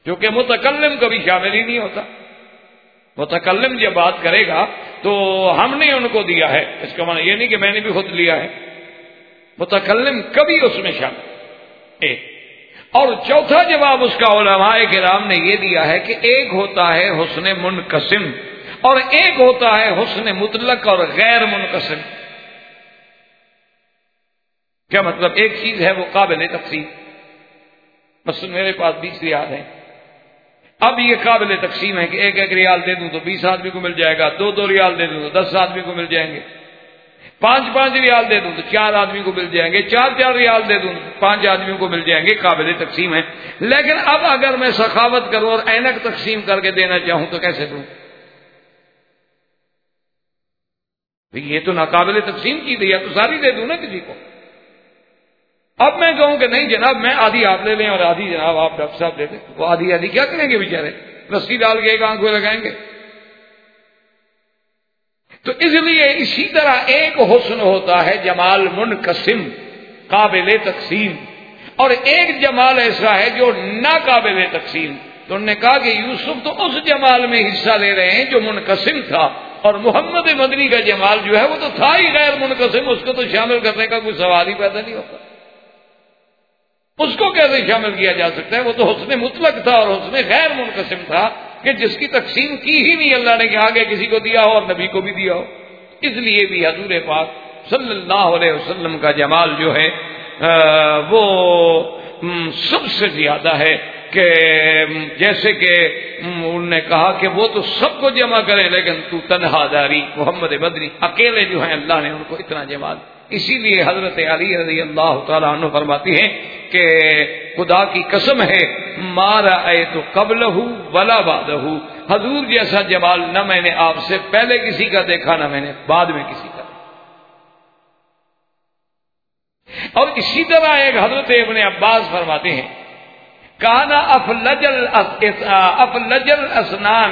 کیونکہ متکلم کبھی شامل ہی نہیں ہوتا. متکلم جب بات کرے گا تو ہم نے ان کو دیا ہے، اس کا معنی یہ نہیں کہ میں نے بھی خود لیا ہے. متکلم کبھی اس میں شامل ایک. اور چوتھا جواب اس کا علماء کرام نے یہ دیا ہے کہ ایک ہوتا ہے حسن منقسم اور ایک ہوتا ہے حسن مطلق اور غیر منقسم. کیا مطلب؟ ایک چیز ہے وہ قابل تقسیم، مثلا میرے پاس 20 ریال ہیں، اب یہ قابل تقسیم ہے کہ ایک ایک ریال دے دوں تو 20 آدمی کو مل جائے گا، 2 ریال دے دوں تو 10 آدمی کو مل جائیں گے، 5 ریال دے دوں تو 4 آدمی کو مل جائیں گے، 4 ریال دے دوں تو 5 آدمیوں کو مل جائیں گے. قابل تقسیم ہے. لیکن اب اگر میں سخاوت کروں اور اینک تقسیم کر کے دینا چاہوں تو کیسے دوں؟ یہ تو ناقابل تقسیم کی دی ہے، تو ساری دے دوں نا کسی کو. اب میں کہوں کہ نہیں جناب میں آدھی آپ لے لیں اور آدھی جناب آپ ڈاکٹر صاحب لے لیں، وہ آدھی کیا کریں گے بیچارے؟ رسی ڈال کے ایک آنکھ میں لگائیں گے. تو اس لیے اسی طرح ایک حسن ہوتا ہے جمال منقسم قابل تقسیم، اور ایک جمال ایسا ہے جو ناقابل تقسیم. تو انہوں نے کہا کہ یوسف تو اس جمال میں حصہ لے رہے ہیں جو منقسم تھا، اور محمد مدنی کا جمال جو ہے وہ تو تھا ہی غیر منقسم، اس کو تو شامل کرنے کا کوئی سوال ہی پیدا نہیں ہوتا. اس کو کیسے شامل کیا جا سکتا ہے؟ وہ تو حسن مطلق تھا اور حسن غیر منقسم تھا کہ جس کی تقسیم کی ہی نہیں اللہ نے، کہ آگے کسی کو دیا ہو اور نبی کو بھی دیا ہو. اس لیے بھی حضور پاک صلی اللہ علیہ وسلم کا جمال جو ہے وہ سب سے زیادہ ہے. کہ جیسے کہ انہوں نے کہا کہ وہ تو سب کو جمع کرے لیکن تو تنہا داری، محمد مدنی اکیلے جو ہیں اللہ نے ان کو اتنا جمال. اسی لیے حضرت علی رضی اللہ تعالیٰ عنہ فرماتی ہیں کہ خدا کی قسم ہے ما رأیت قبلہ ولا بعدہ، حضور جیسا جمال نہ میں نے آپ سے پہلے کسی کا دیکھا نہ میں نے بعد میں کسی کا. اور اسی طرح ایک حضرت ابن عباس فرماتے ہیں کانا افلج الاسنان،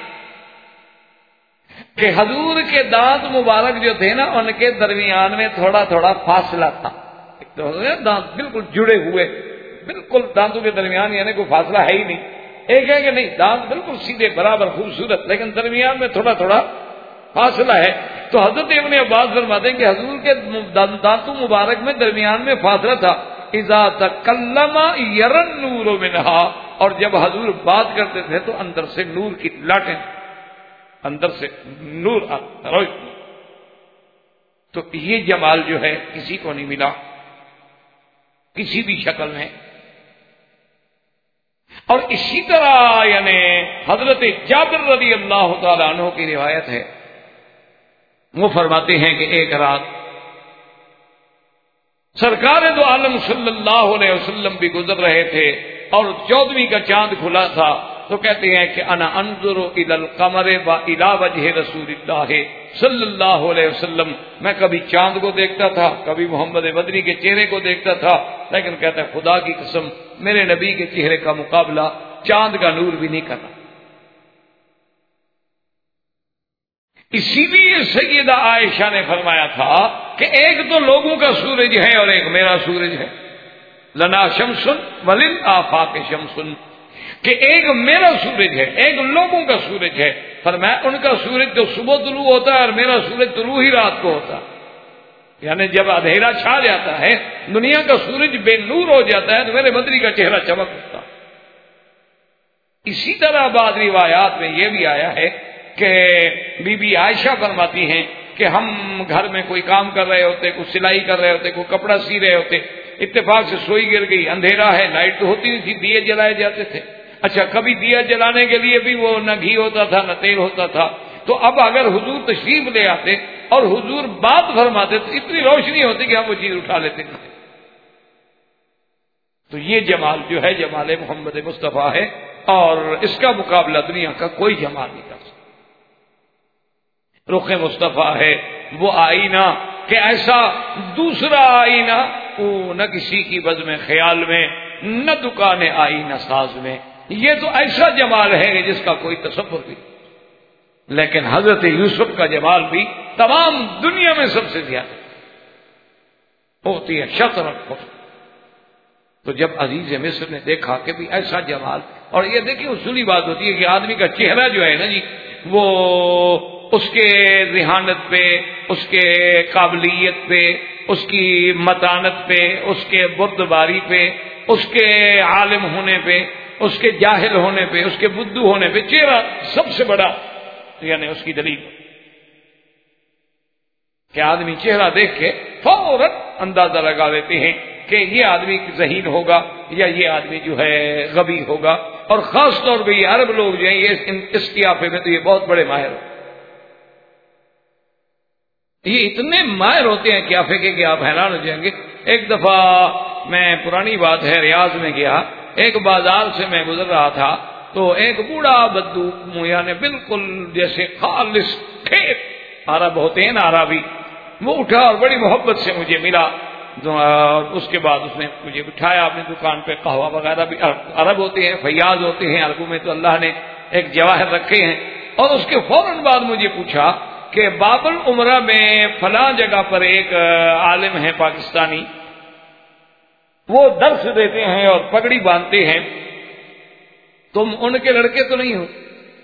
کہ حضور کے دانت مبارک جو تھے نا ان کے درمیان میں تھوڑا تھوڑا فاصلہ تھا. دانت بالکل جڑے ہوئے، بالکل دانتوں کے درمیان یعنی کوئی فاصلہ ہے ہی نہیں. ایک ہے کہ نہیں دانت بالکل سیدھے برابر خوبصورت، لیکن درمیان میں تھوڑا تھوڑا فاصلہ ہے. تو حضرت ابن عباس فرماتے ہیں کہ حضور کے دانتوں مبارک میں درمیان میں فاصلہ تھا. اذا تکلم یری النور منہا، اور جب حضور بات کرتے تھے تو اندر سے نور کی لاٹیں، اندر سے نور آتا. تو یہ جمال جو ہے کسی کو نہیں ملا کسی بھی شکل میں. اور اسی طرح یعنی حضرت جابر رضی اللہ تعالیٰ عنہ کی روایت ہے، وہ فرماتے ہیں کہ ایک رات سرکار دو عالم صلی اللہ علیہ وسلم بھی گزر رہے تھے اور 14ویں کا چاند کھلا تھا. تو کہتے ہیں کہ انا انظر الی القمر و الی وجہ رسول اللہ صلی اللہ علیہ وسلم، میں کبھی چاند کو دیکھتا تھا کبھی محمد مدنی کے چہرے کو دیکھتا تھا، لیکن کہتا ہے خدا کی قسم میرے نبی کے چہرے کا مقابلہ چاند کا نور بھی نہیں کرنا. اسی لیے سیدہ عائشہ نے فرمایا تھا کہ ایک تو لوگوں کا سورج ہے اور ایک میرا سورج ہے. لنا شمس وللآفاق شمس، کہ ایک میرا سورج ہے ایک لوگوں کا سورج ہے. فرمایا ان کا سورج تو صبح طلوع ہوتا ہے اور میرا سورج طلوع ہی رات کو ہوتا ہے. یعنی جب اندھیرا چھا جاتا ہے دنیا کا سورج بے نور ہو جاتا ہے تو میرے مدنی کا چہرہ چمک اٹھتا. اسی طرح بعض روایات میں یہ بھی آیا ہے کہ بی بی عائشہ فرماتی ہیں کہ ہم گھر میں کوئی کام کر رہے ہوتے، کوئی سلائی کر رہے ہوتے، کوئی کپڑا سی رہے ہوتے، اتفاق سے سوئی گر گئی، اندھیرا ہے، لائٹ تو ہوتی نہیں تھی، دیے جلائے جاتے تھے. اچھا کبھی دیا جلانے کے لیے بھی وہ نہ گھی ہوتا تھا نہ تیل ہوتا تھا. تو اب اگر حضور تشریف لے آتے اور حضور بات فرماتے تو اتنی روشنی ہوتی کہ ہم وہ چیز اٹھا لیتے تھے. تو یہ جمال جو ہے جمال محمد مصطفیٰ ہے اور اس کا مقابلہ دنیا کا کوئی جمال نہیں کر سکتا. رخ مصطفیٰ ہے وہ آئینہ کہ ایسا دوسرا آئینہ وہ نہ کسی کی بزم خیال میں نہ دکان آئینہ ساز میں. یہ تو ایسا جمال ہے کہ جس کا کوئی تصور بھی. لیکن حضرت یوسف کا جمال بھی تمام دنیا میں سب سے زیادہ ہوتی ہے شطر الحسن. تو جب عزیز مصر نے دیکھا کہ بھی ایسا جمال اور یہ دیکھیں اصولی بات ہوتی ہے کہ آدمی کا چہرہ جو ہے نا جی وہ اس کے ذہانت پہ، اس کے قابلیت پہ، اس کی متانت پہ، اس کے بردباری پہ، اس کے عالم ہونے پہ، اس کے جاہل ہونے پہ، اس کے بدھو ہونے پہ، چہرہ سب سے بڑا یعنی اس کی دلیل کہ آدمی چہرہ دیکھ کے فوراً اندازہ لگا لیتے ہیں کہ یہ آدمی ذہین ہوگا یا یہ آدمی جو ہے غبی ہوگا. اور خاص طور پہ یہ عرب لوگ جو ہیں یہ اس قیافے میں تو یہ بہت بڑے ماہر ہوتے ہیں. یہ اتنے ماہر ہوتے ہیں قیافے کے کہ آپ حیران ہو جائیں گے. ایک دفعہ میں پرانی بات ہے ریاض میں گیا، ایک بازار سے میں گزر رہا تھا تو ایک بوڑھا بدو یعنی بالکل جیسے خالص ٹھیک عرب ہوتے ہیں نا عربی، وہ اٹھا اور بڑی محبت سے مجھے ملا. اس کے بعد اس نے مجھے بٹھایا اپنی دکان پہ. قہوہ وغیرہ بھی عرب ہوتے ہیں، فیاض ہوتے ہیں، عربوں میں تو اللہ نے ایک جواہر رکھے ہیں. اور اس کے فوراً بعد مجھے پوچھا کہ باب العمرہ میں فلاں جگہ پر ایک عالم ہے پاکستانی، وہ درس دیتے ہیں اور پگڑی باندھتے ہیں، تم ان کے لڑکے تو نہیں ہو؟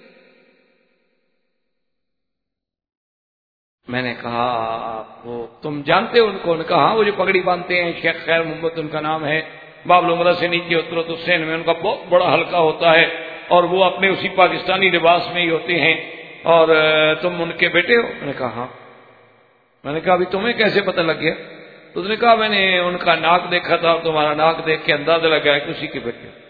میں نے کہا وہ تم جانتے ہو ان کو؟ نے کہا ہاں وہ جو پگڑی باندھتے ہیں شیخ خیر محمد ان کا نام ہے. باب العمرہ سے نیچے اترو تو سین میں ان کا بہت بڑا حلقہ ہوتا ہے اور وہ اپنے اسی پاکستانی لباس میں ہی ہوتے ہیں، اور تم ان کے بیٹے ہو؟ میں نے کہا ہاں. میں نے کہا ابھی تمہیں کیسے پتہ لگ گیا؟ تو اس نے کہا میں نے ان کا ناک دیکھا تھا اور تمہارا ناک دیکھ کے اندازہ لگایا کہ اسی کے بیٹے ہو.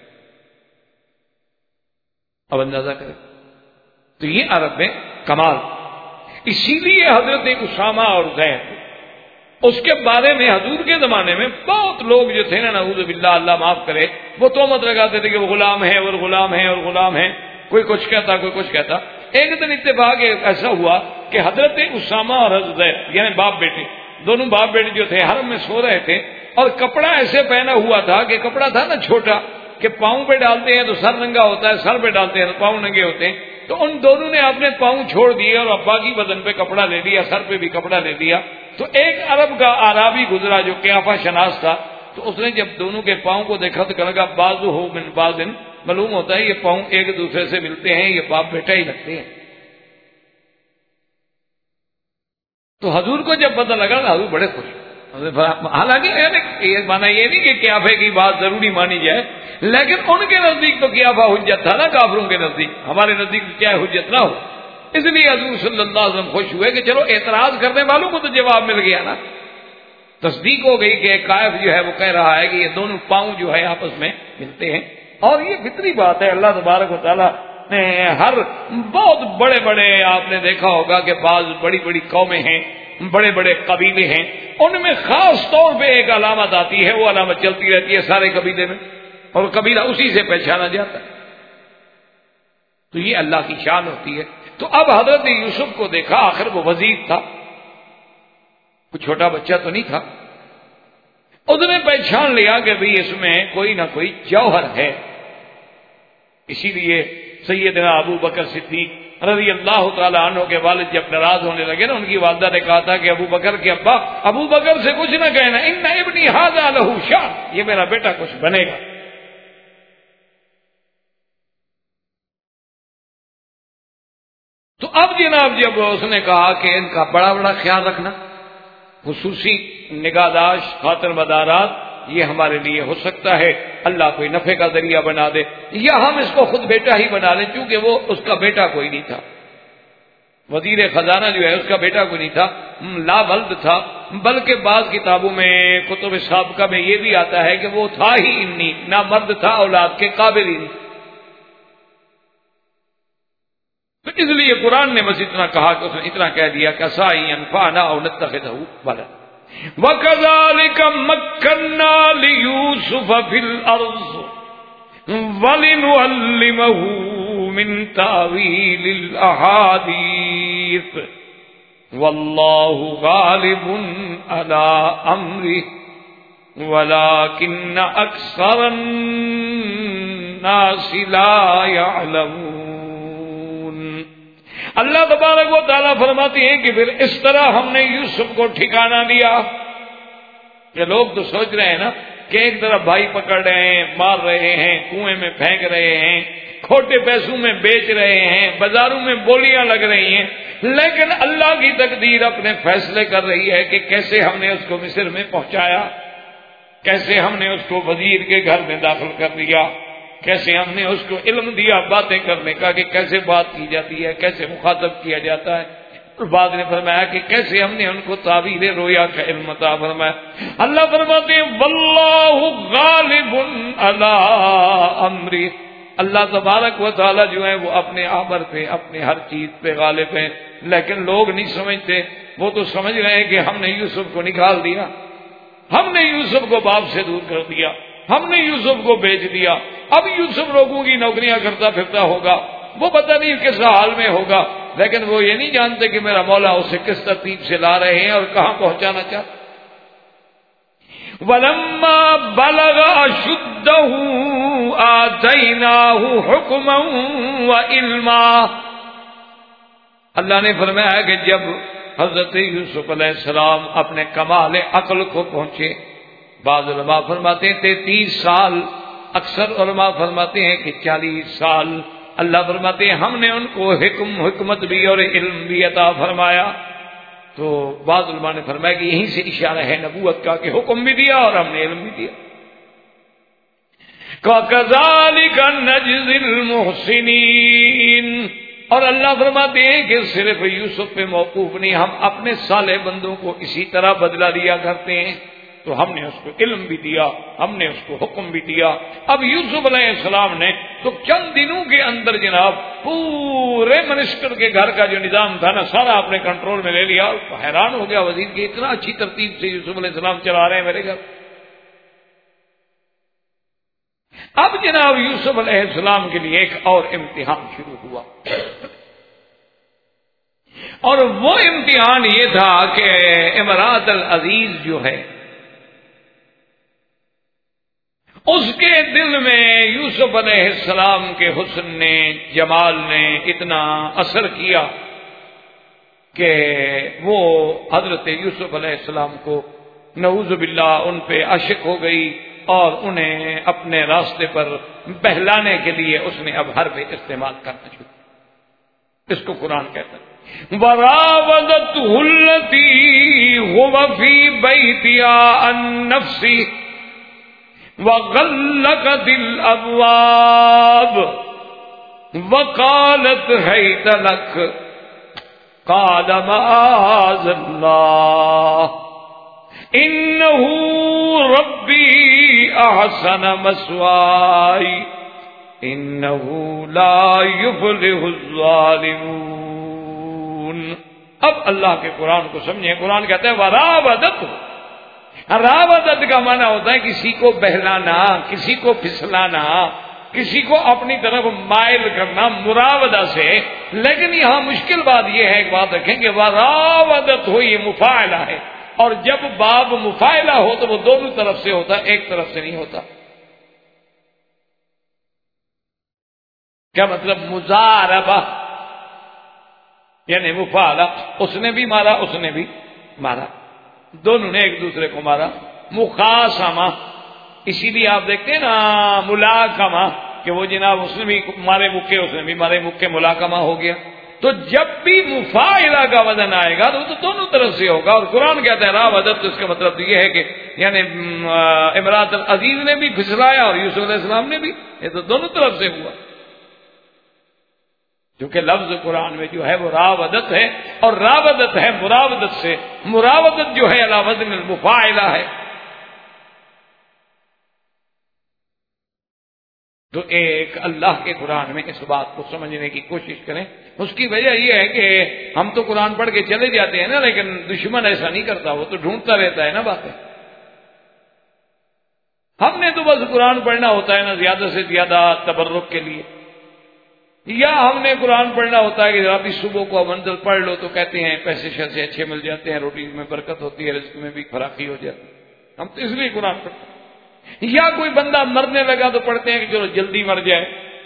اب اندازہ کریں تو یہ عرب میں کمال. اسی لیے حضرت اسامہ اور زید اس کے بارے میں حضور کے زمانے میں بہت لوگ جو تھے نا نعوذ باللہ اللہ معاف کرے وہ تہمت لگاتے تھے کہ وہ غلام ہے اور غلام ہے اور غلام ہے، کوئی کچھ کہتا کوئی کچھ کہتا. ایک دن اتفاق ایسا ہوا کہ حضرت اسامہ اور حضرت زید یعنی باپ بیٹے دونوں باپ بیٹے جو تھے حرم میں سو رہے تھے اور کپڑا ایسے پہنا ہوا تھا کہ کپڑا تھا نا چھوٹا کہ پاؤں پہ ڈالتے ہیں تو سر ننگا ہوتا ہے، سر پہ ڈالتے ہیں تو پاؤں ننگے ہوتے ہیں. تو ان دونوں نے اپنے پاؤں چھوڑ دیے اور ابا کی بدن پہ کپڑا لے لیا، سر پہ بھی کپڑا لے لیا. تو ایک عرب کا آرابی گزرا جو قیافہ شناس تھا، تو اس نے جب دونوں کے پاؤں کو دیکھا تو کہا بازو ہو من بازن، معلوم ہوتا ہے یہ پاؤں ایک دوسرے سے ملتے ہیں، یہ باپ بیٹا ہی لگتے ہیں. تو حضور کو جب پتہ لگا تو حضور بڑے خوش. حالانکہ یہ مانا یہ نہیں کہ قیافے کی بات ضروری مانی جائے، لیکن ان کے نزدیک تو قیافہ حجت تھا نا، کافروں کے نزدیک. ہمارے نزدیک کیا حجت نہ ہو. اس لیے حضور صلی اللہ علیہ وسلم خوش ہوئے کہ چلو اعتراض کرنے والوں کو تو جواب مل گیا نا. تصدیق ہو گئی کہ قائف جو ہے وہ کہہ رہا ہے کہ یہ دونوں پاؤں جو ہے آپس میں ملتے ہیں. اور یہ فطری بات ہے. اللہ تبارک و تعالیٰ نے ہر بہت بڑے بڑے آپ نے دیکھا ہوگا کہ بعض بڑی بڑی قومیں ہیں، بڑے بڑے قبیلے ہیں، ان میں خاص طور پہ ایک علامت آتی ہے، وہ علامت چلتی رہتی ہے سارے قبیلے میں اور قبیلہ اسی سے پہچانا جاتا ہے. تو یہ اللہ کی شان ہوتی ہے. تو اب حضرت یوسف کو دیکھا، آخر وہ وزیر تھا، کوئی چھوٹا بچہ تو نہیں تھا. اس نے پہچان لیا کہ بھئی اس میں کوئی نہ کوئی جوہر ہے. اسی لیے سیدنا ابو بکر صدیق رضی اللہ تعالی عنہ کے والد جب ناراض ہونے لگے نا، ان کی والدہ نے کہا تھا کہ ابو بکر کے ابا ابو بکر سے کچھ نہ کہنا، ان ابنی ھذا لہ شان، یہ میرا بیٹا کچھ بنے گا. تو اب جناب جب اس نے کہا کہ ان کا بڑا بڑا خیال رکھنا، خصوصی نگہداشت، خاطر مدارات، یہ ہمارے لیے ہو سکتا ہے اللہ کوئی نفع کا ذریعہ بنا دے، یا ہم اس کو خود بیٹا ہی بنا لیں، چونکہ وہ اس کا بیٹا کوئی نہیں تھا. وزیر خزانہ جو ہے اس کا بیٹا کوئی نہیں تھا، لا ولد تھا. بلکہ بعض کتابوں میں کتب سابقہ میں یہ بھی آتا ہے کہ وہ تھا ہی انی، نہ مرد تھا اولاد کے قابل ہی نہیں. تو اس لیے قرآن نے بس اتنا کہا کہ اس نے اتنا کہہ دیا کہ عَسَىٰ يَنفَعُنَا أَوْ نَتَّخِذَهُ وَلَدًا وَكَذَلِكَ مَكَّنَّا لِيُوسُفَ فِي الْأَرْضِ وَلِنُعَلِّمَهُ مِنْ تَأْوِيلِ الْأَحَادِيثِ وَاللَّهُ غَالِبٌ عَلَىٰ أَمْرِهِ وَلَٰكِنَّ أَكْثَرَ النَّاسِ لَا يَعْلَمُونَ. اللہ تبارک و تعالیٰ فرماتے ہیں کہ پھر اس طرح ہم نے یوسف کو ٹھکانہ دیا کہ لوگ تو سوچ رہے ہیں نا کہ ایک طرف بھائی پکڑ رہے ہیں، مار رہے ہیں، کنویں میں پھینک رہے ہیں، کھوٹے پیسوں میں بیچ رہے ہیں، بازاروں میں بولیاں لگ رہی ہیں، لیکن اللہ کی تقدیر اپنے فیصلے کر رہی ہے کہ کیسے ہم نے اس کو مصر میں پہنچایا، کیسے ہم نے اس کو وزیر کے گھر میں داخل کر دیا، کیسے ہم نے اس کو علم دیا باتیں کرنے کا کہ کیسے بات کی جاتی ہے، کیسے مخاطب کیا جاتا ہے۔ اور بعد نے فرمایا کہ کیسے ہم نے ان کو تعبیر رویا کا علم عطا فرمایا۔ اللہ فرماتے ہیں واللہ غالب علی امری، اللہ تبارک و تعالی جو ہے وہ اپنے امر پہ، اپنے ہر چیز پہ غالب ہے، لیکن لوگ نہیں سمجھتے۔ وہ تو سمجھ رہے ہیں کہ ہم نے یوسف کو نکال دیا، ہم نے یوسف کو باپ سے دور کر دیا، ہم نے یوسف کو بیچ دیا، اب یوسف لوگوں کی نوکریاں کرتا پھرتا ہوگا، وہ پتہ نہیں کس حال میں ہوگا، لیکن وہ یہ نہیں جانتے کہ میرا مولا اسے کس ترتیب سے لا رہے ہیں اور کہاں پہنچانا چاہتے۔ وَلَمَّا بَلَغَ أَشُدَّهُ آتَيْنَاهُ حُكْمًا وَعِلْمًا، اللہ نے فرمایا کہ جب حضرت یوسف علیہ السلام اپنے کمال عقل کو پہنچے، بعض علماء فرماتے ہیں 33 سال، اکثر علماء فرماتے ہیں کہ 40 سال، اللہ فرماتے ہیں ہم نے ان کو حکمت بھی اور علم بھی عطا فرمایا۔ تو بعض علماء نے فرمایا کہ یہیں سے اشارہ ہے نبوت کا کہ حکم بھی دیا اور ہم نے علم بھی دیا۔ وَكَذَلِكَ نَجْزِي الْمُحْسِنِينَ، اور اللہ فرماتے ہیں کہ صرف یوسف پہ موقوف نہیں، ہم اپنے صالح بندوں کو اسی طرح بدلہ دیا کرتے ہیں۔ تو ہم نے اس کو علم بھی دیا، ہم نے اس کو حکم بھی دیا۔ اب یوسف علیہ السلام نے تو چند دنوں کے اندر جناب پورے منسٹر کے گھر کا جو نظام تھا نا سارا اپنے کنٹرول میں لے لیا۔ حیران ہو گیا وزیر کہ اتنا اچھی ترتیب سے یوسف علیہ السلام چلا رہے ہیں میرے گھر۔ اب جناب یوسف علیہ السلام کے لیے ایک اور امتحان شروع ہوا، اور وہ امتحان یہ تھا کہ امراۃ العزیز جو ہے اس کے دل میں یوسف علیہ السلام کے حسن نے، جمال نے اتنا اثر کیا کہ وہ حضرت یوسف علیہ السلام کو نعوذ باللہ ان پہ عاشق ہو گئی، اور انہیں اپنے راستے پر بہلانے کے لیے اس نے اب حرب استعمال کرنا شروع کیا۔ اس کو قرآن کہتا ہے وَرَاوَدَتْهُ الَّتِي هُوَ فِي بَيْتِهَا عَن نَّفْسِهِ وَغَلَّقَتِ الْأَبْوَابَ وَقَالَتْ هَيْتَ لَكَ قَالَ مَعَاذَ اللَّهِ إِنَّهُ رَبِّي أَحْسَنَ مَثْوَايَ إِنَّهُ لَا يُفْلِحُ الظَّالِمُونَ۔ اب اللہ کے قرآن کو سمجھیں، قرآن کہتا ہے وَرَاوَدَتْهُ، راودت کا معنی ہوتا ہے کسی کو بہلانا، کسی کو پھسلانا، کسی کو اپنی طرف مائل کرنا مراودہ سے۔ لیکن یہاں مشکل بات یہ ہے، ایک بات رکھیں کہ وراودت ہو یہ مفاعلہ ہے، اور جب باب مفاعلہ ہو تو وہ دونوں طرف سے ہوتا ہے، ایک طرف سے نہیں ہوتا۔ کیا مطلب؟ مزاربہ یعنی مفاعلہ، اس نے بھی مارا اس نے بھی مارا، دونوں نے ایک دوسرے کو مارا۔ مخاصمہ، اسی لیے آپ دیکھتے ہیں نا ملاکمہ کہ وہ جناب اس نے بھی مارے مکے اس نے بھی مارے مکے، ملاکمہ ہو گیا۔ تو جب بھی مفاعلہ کا وزن آئے گا تو دونوں طرف سے ہوگا، اور قرآن کہتا ہے راودت، تو اس کا مطلب یہ ہے کہ یعنی امراۃ العزیز نے بھی پھسلایا اور یوسف علیہ السلام نے بھی، یہ تو دونوں طرف سے ہوا، کیونکہ لفظ قرآن میں جو ہے وہ راودت ہے، اور راودت ہے مراودت سے، مراودت جو ہے علی وزن المفاعلہ ہے۔ تو ایک اللہ کے قرآن میں اس بات کو سمجھنے کی کوشش کریں۔ اس کی وجہ یہ ہے کہ ہم تو قرآن پڑھ کے چلے جاتے ہیں نا، لیکن دشمن ایسا نہیں کرتا، وہ تو ڈھونڈتا رہتا ہے نا باتیں۔ ہم نے تو بس قرآن پڑھنا ہوتا ہے نا زیادہ سے زیادہ تبرک کے لیے، یا ہم نے قرآن پڑھنا ہوتا ہے کہ ابھی صبح کو منزل پڑھ لو تو کہتے ہیں پیسے شیسے اچھے مل جاتے ہیں، روٹی میں برکت ہوتی ہے، رزق میں بھی فراخی ہو جاتی ہے، ہم تو اس لیے قرآن پڑھتے ہیں۔ یا کوئی بندہ مرنے لگا تو پڑھتے ہیں کہ چلو جلدی مر جائے،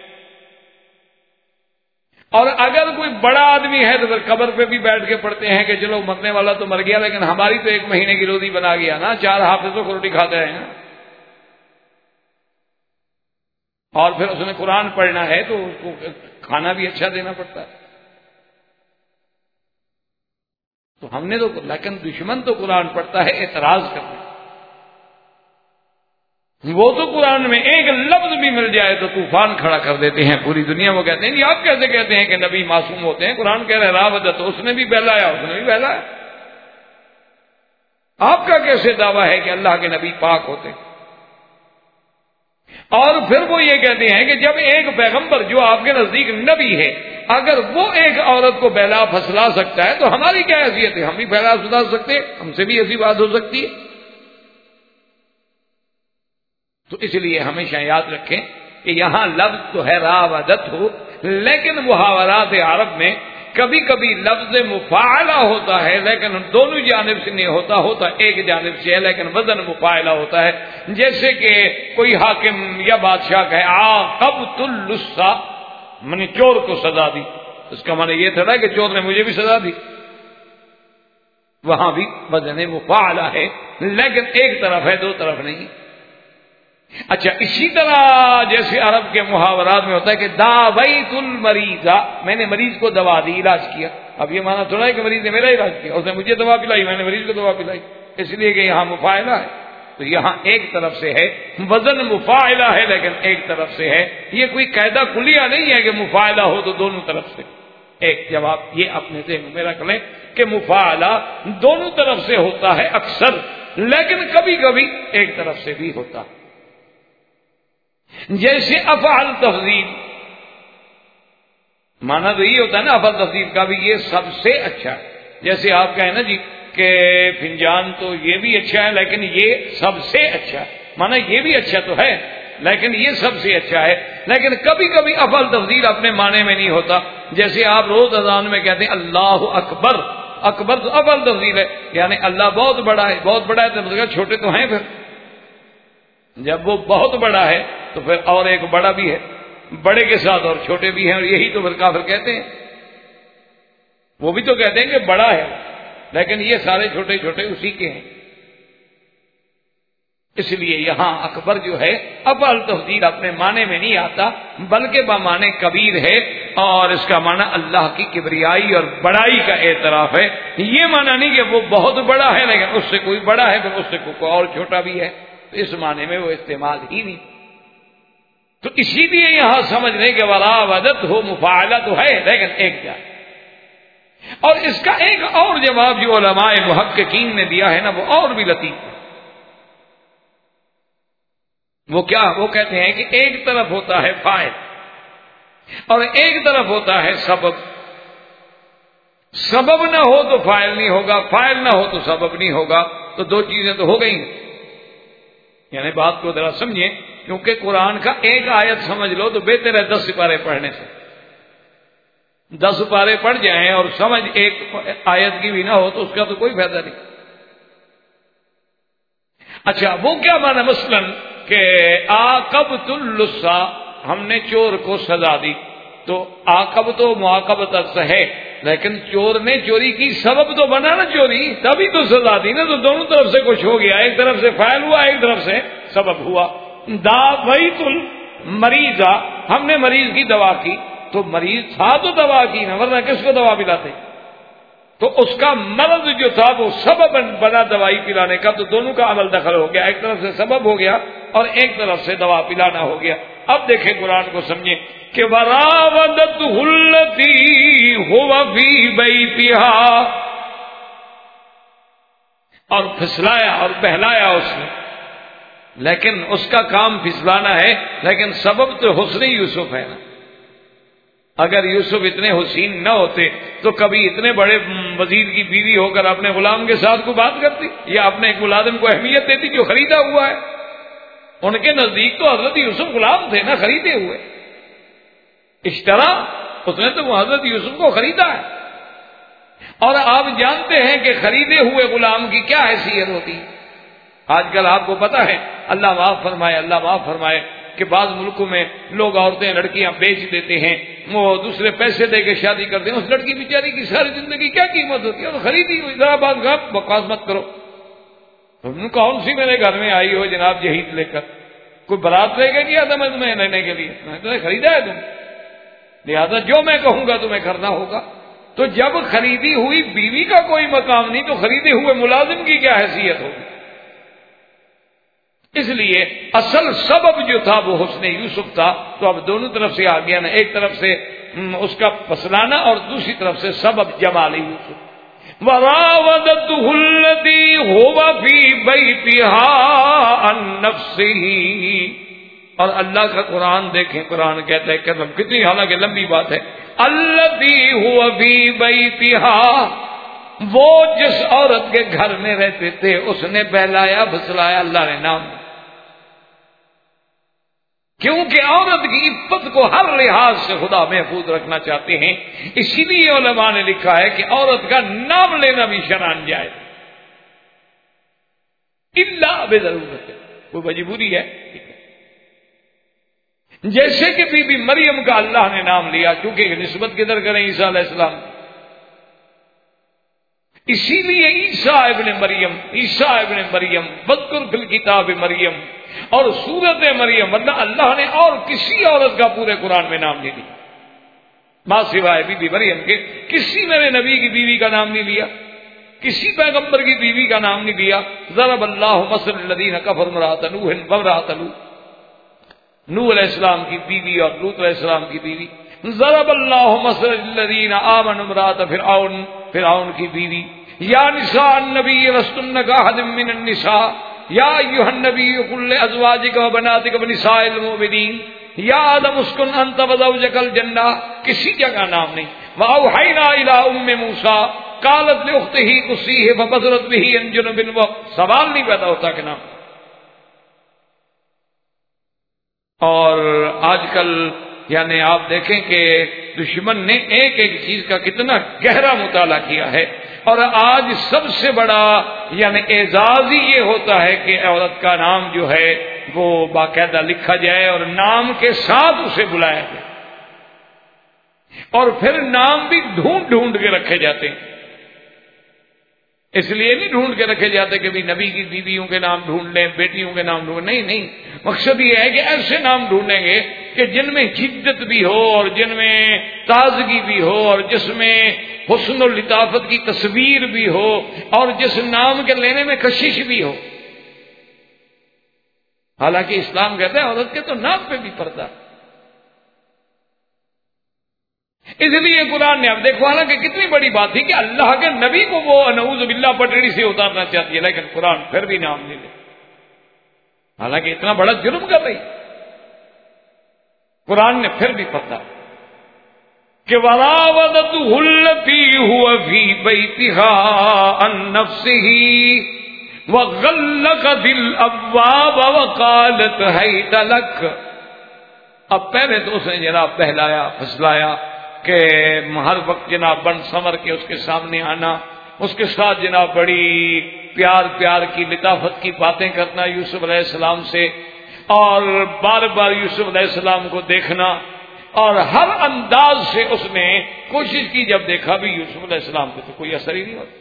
اور اگر کوئی بڑا آدمی ہے تو پھر قبر پہ بھی بیٹھ کے پڑھتے ہیں کہ چلو مرنے والا تو مر گیا، لیکن ہماری تو 1 مہینے کی روزی بنا گیا نا، 4 حافظوں کو روٹی کھاتے ہیں۔ اور پھر اس نے قرآن پڑھنا ہے تو اس کو کھانا بھی اچھا دینا پڑتا ہے. تو ہم نے تو، لیکن دشمن تو قرآن پڑھتا ہے اعتراض کرنے. وہ تو قرآن میں ایک لفظ بھی مل جائے تو طوفان کھڑا کر دیتے ہیں پوری دنیا. وہ کہتے ہیں آپ کیسے کہتے ہیں کہ نبی معصوم ہوتے ہیں؟ قرآن کہہ رہے راودت، تو اس نے بھی بہلایا، اس نے بھی بہلایا. آپ کا کیسے دعویٰ ہے کہ اللہ کے نبی پاک ہوتے ہیں؟ اور پھر وہ یہ کہتے ہیں کہ جب ایک پیغمبر جو آپ کے نزدیک نبی ہے، اگر وہ ایک عورت کو بہلا پھسلا سکتا ہے تو ہماری کیا حیثیت ہے؟ ہم بھی بہلا پھسلا سکتے، ہم سے بھی ایسی بات ہو سکتی ہے. تو اس لیے ہمیشہ یاد رکھیں کہ یہاں لفظ تو ہے راودت ہو، لیکن محاورات عرب میں کبھی کبھی لفظ مفاعلہ ہوتا ہے، لیکن دونوں جانب سے نہیں ہوتا، ہوتا ایک جانب سے ہے لیکن وزن مفاعلہ ہوتا ہے. جیسے کہ کوئی حاکم یا بادشاہ کہے عاقبت اللص، میں نے چور کو سزا دی، اس کا معنی یہ تھا کہ چور نے مجھے بھی سزا دی. وہاں بھی وزن مفاعلہ ہے، لیکن ایک طرف ہے، دو طرف نہیں. اچھا، اسی طرح جیسے عرب کے محاورات میں ہوتا ہے کہ داویت المریض، میں نے مریض کو دوا دی، علاج کیا. اب یہ مانا تھوڑا ہے کہ مریض نے میرا علاج کیا، اس نے مجھے دوا پلائی، میں نے مریض کو دوا پلائی، اس لیے کہ یہاں مفاعلہ ہے. تو یہاں ایک طرف سے ہے، وزن مفاعلہ ہے لیکن ایک طرف سے ہے. یہ کوئی قاعدہ کلیہ نہیں ہے کہ مفاعلہ ہو تو دونوں طرف سے. ایک جواب یہ اپنے ذہن میں رکھ لیں کہ مفاعلہ دونوں طرف سے ہوتا ہے اکثر، لیکن کبھی کبھی ایک طرف سے بھی ہوتا ہے. جیسے افعل تفضیل، مانا تو یہ ہوتا ہے نا افعل تفضیل کا بھی، یہ سب سے اچھا ہے. جیسے آپ کہیں نا جی کہ فنجان تو یہ بھی اچھا ہے لیکن یہ سب سے اچھا ہے، مانا یہ بھی اچھا تو ہے لیکن یہ سب سے اچھا ہے. لیکن کبھی کبھی افعل تفضیل اپنے معنی میں نہیں ہوتا. جیسے آپ روز اذان میں کہتے ہیں اللہ اکبر، اکبر تو افعل تفضیل ہے، یعنی اللہ بہت بڑا ہے. بہت بڑا ہے تو مطلب چھوٹے تو ہیں، پھر جب وہ بہت بڑا ہے تو پھر اور ایک بڑا بھی ہے، بڑے کے ساتھ اور چھوٹے بھی ہیں، اور یہی تو پھر کافر کہتے ہیں. وہ بھی تو کہتے ہیں کہ بڑا ہے لیکن یہ سارے چھوٹے چھوٹے اسی کے ہیں. اس لیے یہاں اکبر جو ہے افعل تفضیل اپنے معنی میں نہیں آتا بلکہ بمعنی کبیر ہے، اور اس کا معنی اللہ کی کبریائی اور بڑائی کا اعتراف ہے. یہ معنی نہیں کہ وہ بہت بڑا ہے لیکن اس سے کوئی بڑا ہے، پھر اس سے کوئی اور چھوٹا بھی ہے. تو اس معنی میں وہ استعمال ہی نہیں. تو اسی لیے یہاں سمجھ لیں کہ وراودت ہو مفاعلہ تو ہے لیکن ایک جا. اور اس کا ایک اور جواب جو علماء محققین نے دیا ہے نا، وہ اور بھی لطیف ہے. وہ کیا؟ وہ کہتے ہیں کہ ایک طرف ہوتا ہے فاعل اور ایک طرف ہوتا ہے سبب. سبب نہ ہو تو فاعل نہیں ہوگا، فاعل نہ ہو تو سبب نہیں ہوگا. تو دو چیزیں تو ہو گئی. یعنی بات کو ذرا سمجھیں، کیونکہ قرآن کا ایک آیت سمجھ لو تو بہتر ہے 10 سپارے پڑھنے سے. 10 سپارے پڑھ جائیں اور سمجھ ایک آیت کی بھی نہ ہو تو اس کا تو کوئی فائدہ نہیں. اچھا، وہ کیا مانا مثلاً کہ عاقبت اللص، ہم نے چور کو سزا دی. تو عاقب تو معاقبت سے ہے، لیکن چور نے چوری کی، سبب تو بنا نا چوری، تبھی تو سزا دی نا. تو دونوں طرف سے کچھ ہو گیا، ایک طرف سے فاعل ہوا، ایک طرف سے سبب ہوا. داویت المریض، ہم نے مریض کی دوا کی. تو مریض تھا تو دوا کی نا، ورنہ کس کو دوا پلاتے؟ تو اس کا مرض جو تھا وہ سبب بنا دوائی پلانے کا. تو دونوں کا عمل دخل ہو گیا، ایک طرف سے سبب ہو گیا اور ایک طرف سے دوا پلانا ہو گیا. اب دیکھیں قرآن کو سمجھیں کہ وراودتہ التی ہو فی بیتہا، اور پھسلایا اور بہلایا اس نے. لیکن اس کا کام پھسلانا ہے، لیکن سبب تو حسن یوسف ہے نا. اگر یوسف اتنے حسین نہ ہوتے تو کبھی اتنے بڑے وزیر کی بیوی ہو کر اپنے غلام کے ساتھ کوئی بات کرتی یا اپنے ایک ملازم کو اہمیت دیتی جو خریدا ہوا ہے. ان کے نزدیک تو حضرت یوسف غلام تھے نا، خریدے ہوئے. اشترا، اس نے تو حضرت یوسف کو خریدا ہے. اور آپ جانتے ہیں کہ خریدے ہوئے غلام کی کیا حیثیت ہوتی ہے. آج کل آپ کو پتا ہے، اللہ معاف فرمائے، اللہ معاف فرمائے، کہ بعض ملکوں میں لوگ عورتیں لڑکیاں بیچ دیتے ہیں، وہ دوسرے پیسے دے کے شادی کرتے ہیں. اس لڑکی بیچاری کی ساری زندگی کیا قیمت ہوتی ہے؟ تو خریدی ہوئی. ذرا بات بکواس مت کرو. کون سی میرے گھر میں آئی ہو جناب جہیز لے کر؟ کوئی برات لے کے گیا تھا میں تمہیں لینے کے لیے؟ میں تمہیں خریدا ہے تم، لہذا جو میں کہوں گا تمہیں کرنا ہوگا۔ تو جب خریدی ہوئی بیوی کا کوئی مقام نہیں تو خریدے ہوئے ملازم کی کیا حیثیت ہوگی؟ اس لیے اصل سبب جو تھا وہ حسن یوسف تھا، تو اب دونوں طرف سے آ گیا نا، ایک طرف سے اس کا پسلانا اور دوسری طرف سے سبب جمال یوسف۔ وراودته التي هو في بيتها عن نفسه، اور اللہ کا قرآن دیکھیں، قرآن کہتا ہے کہ کتنی حالانکہ لمبی بات ہے، التي هو في بيتها، وہ جس عورت کے گھر میں رہتے تھے اس نے بہلایا پھسلایا اللہ نے نام، کیونکہ عورت کی عفت کو ہر لحاظ سے خدا محفوظ رکھنا چاہتے ہیں، اسی لیے علماء نے لکھا ہے کہ عورت کا نام لینا بھی شرعاً جائز الا بضرورت، کوئی مجبوری ہے، جیسے کہ بی بی مریم کا اللہ نے نام لیا، کیونکہ نسبت کدھر کریں عیسیٰ علیہ السلام، اسی لیے عیسیٰ ابن مریم واذکر فی الکتاب مریم اور سورت مریم، ورنہ اللہ نے اور کسی عورت کا پورے قرآن میں نام نہیں لیا، ماں سوائے بی بی مریم کے کسی میرے نبی کی بیوی کا نام نہیں لیا، کسی پیغمبر کی بیوی کا نام نہیں لیا۔ ضرب اللہ مثل الذین کفروا امرأۃ نوح وامرأۃ لوط، نوح علیہ السلام کی بیوی اور لوط علیہ السلام کی بیوی۔ ضرب اللہ مثل الذین آمنوا امرأۃ فرعون کی بیوی۔ یا نساء النبی لستن کأحد من النساء یا ایھا النبی قل لازواجک وبناتک ونساء المؤمنین یا آدم اسکن انت وزوجک الجنہ، کسی جگہ نام نہیں۔ واوحینا الی ام موسیٰ قالت لاختہ قصیہ فبصرت بہ عن جنب، سوال نہیں پیدا ہوتا کہ نام۔ اور آج کل یعنی آپ دیکھیں کہ دشمن نے ایک ایک چیز کا کتنا گہرا مطالعہ کیا ہے، اور آج سب سے بڑا یعنی اعزاز ہی یہ ہوتا ہے کہ عورت کا نام جو ہے وہ باقاعدہ لکھا جائے اور نام کے ساتھ اسے بلایا جائے، اور پھر نام بھی ڈھونڈ ڈھونڈ کے رکھے جاتے ہیں۔ اس لیے نہیں ڈھونڈ کے رکھے جاتے کہ بھی نبی کی بیویوں کے نام ڈھونڈ لیں، بیٹیوں کے نام ڈھونڈ، نہیں، مقصد یہ ہے کہ ایسے نام ڈھونڈیں گے کہ جن میں جدت بھی ہو اور جن میں تازگی بھی ہو اور جس میں حسن و لطافت کی تصویر بھی ہو اور جس نام کے لینے میں کشش بھی ہو۔ حالانکہ اسلام کہتا ہے عورت کے تو نام پہ بھی پردہ، اس لیے قرآن نے اب دیکھو حالانکہ کتنی بڑی بات تھی کہ اللہ کے نبی کو وہ نعوذ باللہ پٹڑی سے اتارنا چاہتی ہے، لیکن قرآن پھر بھی نام نہیں لے، حالانکہ اتنا بڑا جرم کر رہی، قرآن نے پھر بھی پتہ کہ وراودته التي هو في بيتها عن نفسه وغلقت الابواب وقالت هيت لك۔ اب پہلے تو اس نے جناب بہلایا پھسلایا کہ ہر وقت جناب بن سمر کے اس کے سامنے آنا، اس کے ساتھ جناب بڑی پیار کی لطافت کی باتیں کرنا یوسف علیہ السلام سے، اور بار بار یوسف علیہ السلام کو دیکھنا، اور ہر انداز سے اس نے کوشش کی، جب دیکھا بھی یوسف علیہ السلام کو تو کوئی اثر ہی نہیں ہوتا۔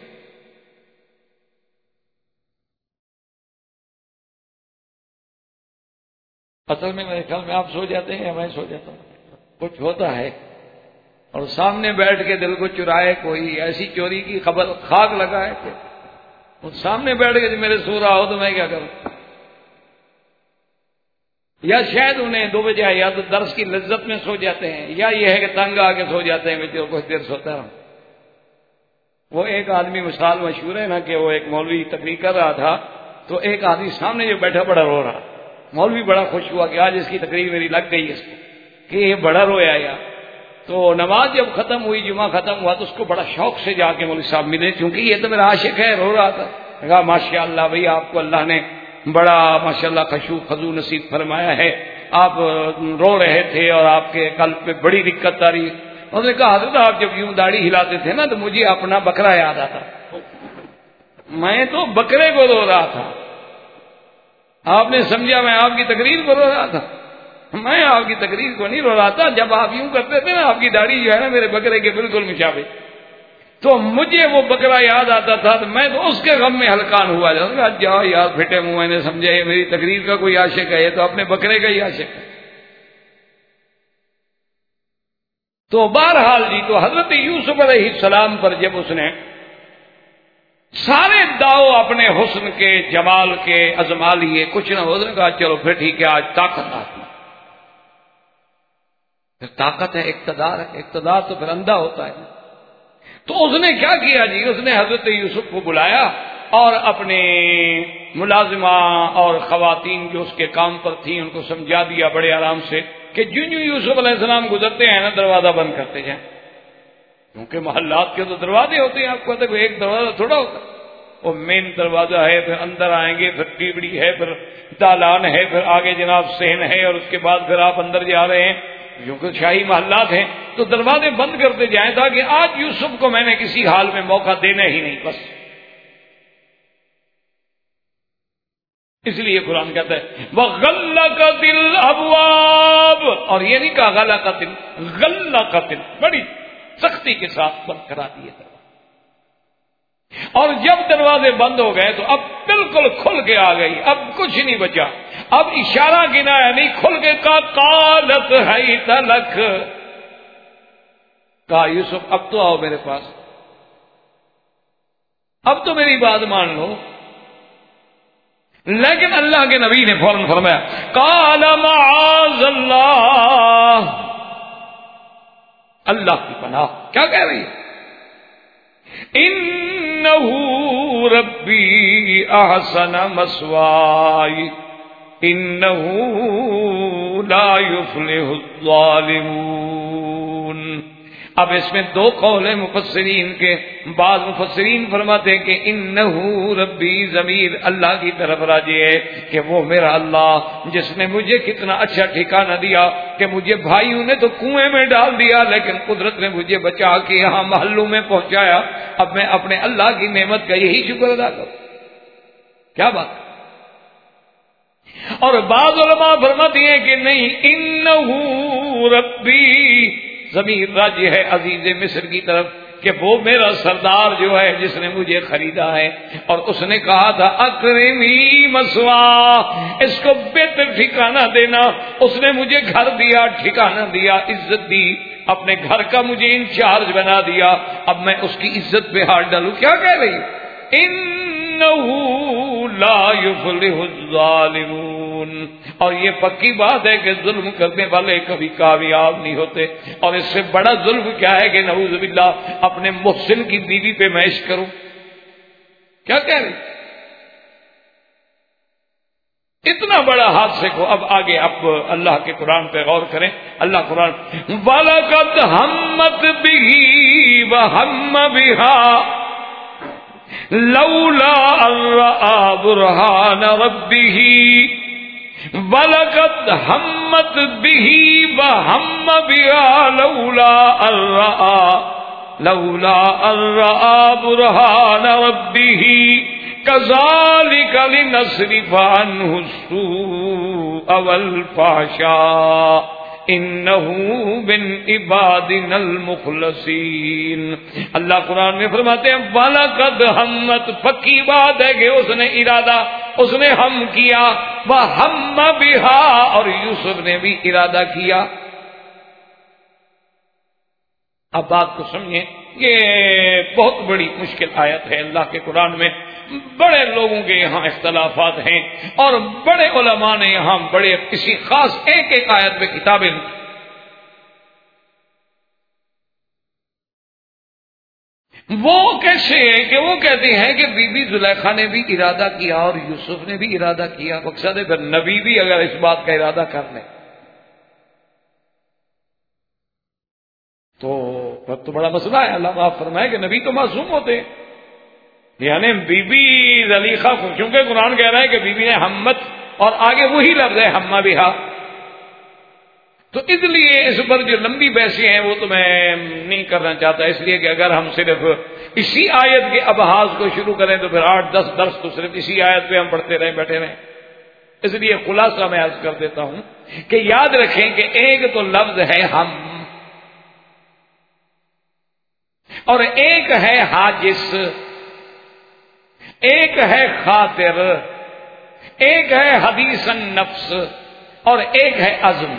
اصل میں میرے خیال میں آپ سو جاتے ہیں یا میں سو جاتا ہوں، کچھ ہوتا ہے اور سامنے بیٹھ کے دل کو چرائے کوئی، ایسی چوری کی خبر خاک لگائے کہ سامنے بیٹھ کے میرے سو رہا ہو تو میں کیا کروں، یا شاید انہیں دو بجے یا تو درس کی لذت میں سو جاتے ہیں، یا یہ ہے کہ تنگ آ کے سو جاتے ہیں، میں کچھ دیر سوتا ہوں۔ وہ ایک آدمی مثال مشہور ہے نا کہ وہ ایک مولوی تقریر کر رہا تھا، تو ایک آدمی سامنے جو بیٹھا بڑا رو رہا، مولوی بڑا خوش ہوا کہ آج اس کی تقریر میری لگ گئی اس کو کہ یہ بڑا رویا یا۔ تو نماز جب ختم ہوئی، جمعہ ختم ہوا، تو اس کو بڑا شوق سے جا کے مولوی صاحب ملے، کیونکہ یہ تو میرا عاشق ہے، رو رہا تھا۔ کہا ماشاء اللہ بھائی، آپ کو اللہ نے بڑا ماشاء اللہ خشوع خضوع نصیب فرمایا ہے، آپ رو رہے تھے اور آپ کے قلب پہ بڑی دقت آ رہی ہے۔ انہوں نے کہا حضرت آپ جب یوں داڑھی ہلاتے تھے نا تو مجھے اپنا بکرا یاد آتا، میں تو بکرے کو رو رہا تھا، آپ نے سمجھا میں آپ کی تقریر کو رو رہا تھا، میں آپ کی تقریر کو نہیں رو رہا تھا، جب آپ یوں کرتے تھے نا آپ کی داڑھی جو ہے نا میرے بکرے کے بالکل مشابہ۔ تو مجھے وہ بکرا یاد آتا تھا تو میں تو اس کے غم میں ہلکان ہوا جاتا، جاؤ یار پھٹے منہ، میں نے سمجھا یہ میری تقریر کا کوئی عاشق ہے، یہ تو اپنے بکرے کا ہی عاشق ہے۔ تو بہرحال جی، تو حضرت یوسف علیہ السلام پر جب اس نے سارے داؤ اپنے حسن کے، جمال کے ازما لیے، کچھ نہ ہو، کہا چلو پھر ٹھیک ہے، آج طاقت آتی، پھر طاقت ہے، اقتدار ہے، اقتدار تو پھر اندھا ہوتا ہے۔ تو اس نے کیا کیا جی، اس نے حضرت یوسف کو بلایا اور اپنے ملازمہ اور خواتین جو اس کے کام پر تھیں ان کو سمجھا دیا بڑے آرام سے کہ جو یوسف علیہ السلام گزرتے ہیں نا دروازہ بند کرتے جائیں، کیونکہ محلات کے تو دروازے ہوتے ہیں، آپ کو پتہ ہے ایک دروازہ تھوڑا ہوتا، وہ مین دروازہ ہے، پھر اندر آئیں گے، پھر ٹیبڑی ہے، پھر دالان ہے، پھر آگے جناب صحن ہے، اور اس کے بعد پھر آپ اندر جا رہے ہیں، کیونکہ شاہی محلات ہیں، تو دروازے بند کرتے جائیں تاکہ آج یوسف کو میں نے کسی حال میں موقع دینا ہی نہیں، بس اس لیے قرآن کہتا ہے وَغَلَّقَتِ الْأَبْوَابُ، اور یہ نہیں کہا غلقت، غلقت، بڑی سختی کے ساتھ بند کرا دیے دروازے، اور جب دروازے بند ہو گئے تو اب بالکل کھل کے آ گئی، اب کچھ نہیں بچا، اب اشارہ گنایا نہیں، کھل کے کہا قالت حیت لک، کہا یوسف اب تو آؤ میرے پاس، اب تو میری بات مان لو۔ لیکن اللہ کے نبی نے فوراً فرمایا قال معاذ اللہ، اللہ کی پناہ، کیا کہہ رہی ہے؟ انہ ربی احسن مثوائی انہ لا یفلح الظالمون۔ اب اس میں دو قول ہیں مفسرین کے، بعض مفسرین فرماتے ہیں کہ انہو ربی ضمیر اللہ کی طرف راجع ہے کہ وہ میرا اللہ جس نے مجھے کتنا اچھا ٹھکانہ دیا کہ مجھے بھائیوں نے تو کنویں میں ڈال دیا لیکن قدرت نے مجھے بچا کے یہاں محلوں میں پہنچایا، اب میں اپنے اللہ کی نعمت کا یہی شکر ادا کروں، کیا بات۔ اور بعض علماء فرماتی ہیں کہ نہیں، انہو ربی ضمیر راجع ہے عزیز مصر کی طرف کہ وہ میرا سردار جو ہے جس نے مجھے خریدا ہے، اور اس نے کہا تھا اکرمی مثوا، اس کو بہتر ٹھکانہ دینا، اس نے مجھے گھر دیا، ٹھکانہ دیا، عزت دی، اپنے گھر کا مجھے انچارج بنا دیا، اب میں اس کی عزت پہ ہاتھ ڈالوں، کیا کہہ رہی انہو لا یفلح الظالمون۔ اور یہ پکی بات ہے کہ ظلم کرنے والے کبھی کامیاب نہیں ہوتے، اور اس سے بڑا ظلم کیا ہے کہ نعوذ باللہ اپنے محسن کی بیوی پہ میں عشق کروں، کیا کہہ رہی؟ اتنا بڑا حادثے کو اب آگے اب اللہ کے قرآن پہ غور کریں۔ اللہ قرآن وَلَقَدْ هَمَّتْ بِهِ وَهَمَّ بِهَا لولا ان رأى برهان ربه ولقد همت به وهم بها لولا ان رأى برهان ربه كذلك لنصرف عنه السوء والفحشاء انہ من عبادنا المخلصین۔ اللہ قرآن میں فرماتے ہیں وَلَقَدْ ہمت، پکی بات ہے کہ اس نے ارادہ، اس نے ہم کیا، وَهَمَّ بِهَا، اور یوسف نے بھی ارادہ کیا۔ اب بات کو سمجھیں، یہ بہت بڑی مشکل آیت ہے اللہ کے قرآن میں، بڑے لوگوں کے یہاں اختلافات ہیں، اور بڑے علماء نے یہاں بڑے کسی خاص ایک ایک آیت میں کتابیں، وہ کیسے ہے کہ وہ کہتے ہیں کہ بی بی زلیخا نے بھی ارادہ کیا اور یوسف نے بھی ارادہ کیا، مقصد ہے پھر نبی بھی اگر اس بات کا ارادہ کر لیں تو بڑا مسئلہ ہے۔ اللہ معاف فرمائے کہ نبی تو معصوم ہوتے ہیں، یعنی بی بی زلیخا کو چونکہ قرآن کہہ رہا ہے کہ بی بی نے ہمت، اور آگے وہی لفظ ہے ہمہ بہا، تو اس لیے اس پر جو لمبی بحثیں ہیں وہ تو میں نہیں کرنا چاہتا، اس لیے کہ اگر ہم صرف اسی آیت کے ابحاث کو شروع کریں تو پھر 8-10 درس تو صرف اسی آیت پہ ہم پڑھتے رہیں، بیٹھے رہیں، اس لیے خلاصہ میں عرض کر دیتا ہوں کہ یاد رکھیں کہ ایک تو لفظ ہے ہم، اور ایک ہے حاجس، ایک ہے خاطر، ایک ہے حدیث النفس، اور ایک ہے عزم.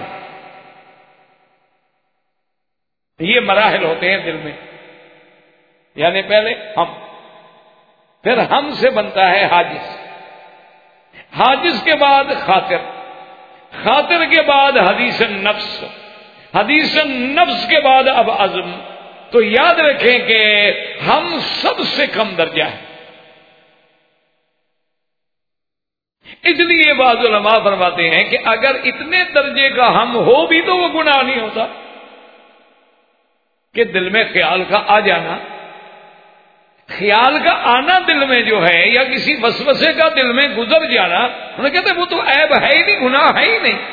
یہ مراحل ہوتے ہیں دل میں. یعنی پہلے ہم، پھر ہم سے بنتا ہے حاجس، حاجس کے بعد خاطر، خاطر کے بعد حدیث النفس، حدیث النفس کے بعد اب عزم. تو یاد رکھیں کہ ہم سب سے کم درجہ ہے. اس لیے بعض علماء فرماتے ہیں کہ اگر اتنے درجے کا ہم ہو بھی تو وہ گناہ نہیں ہوتا. کہ دل میں خیال کا آ جانا، خیال کا آنا دل میں جو ہے، یا کسی وسوسے کا دل میں گزر جانا، انہیں کہتے ہیں وہ تو عیب ہے ہی نہیں، گناہ ہے ہی نہیں.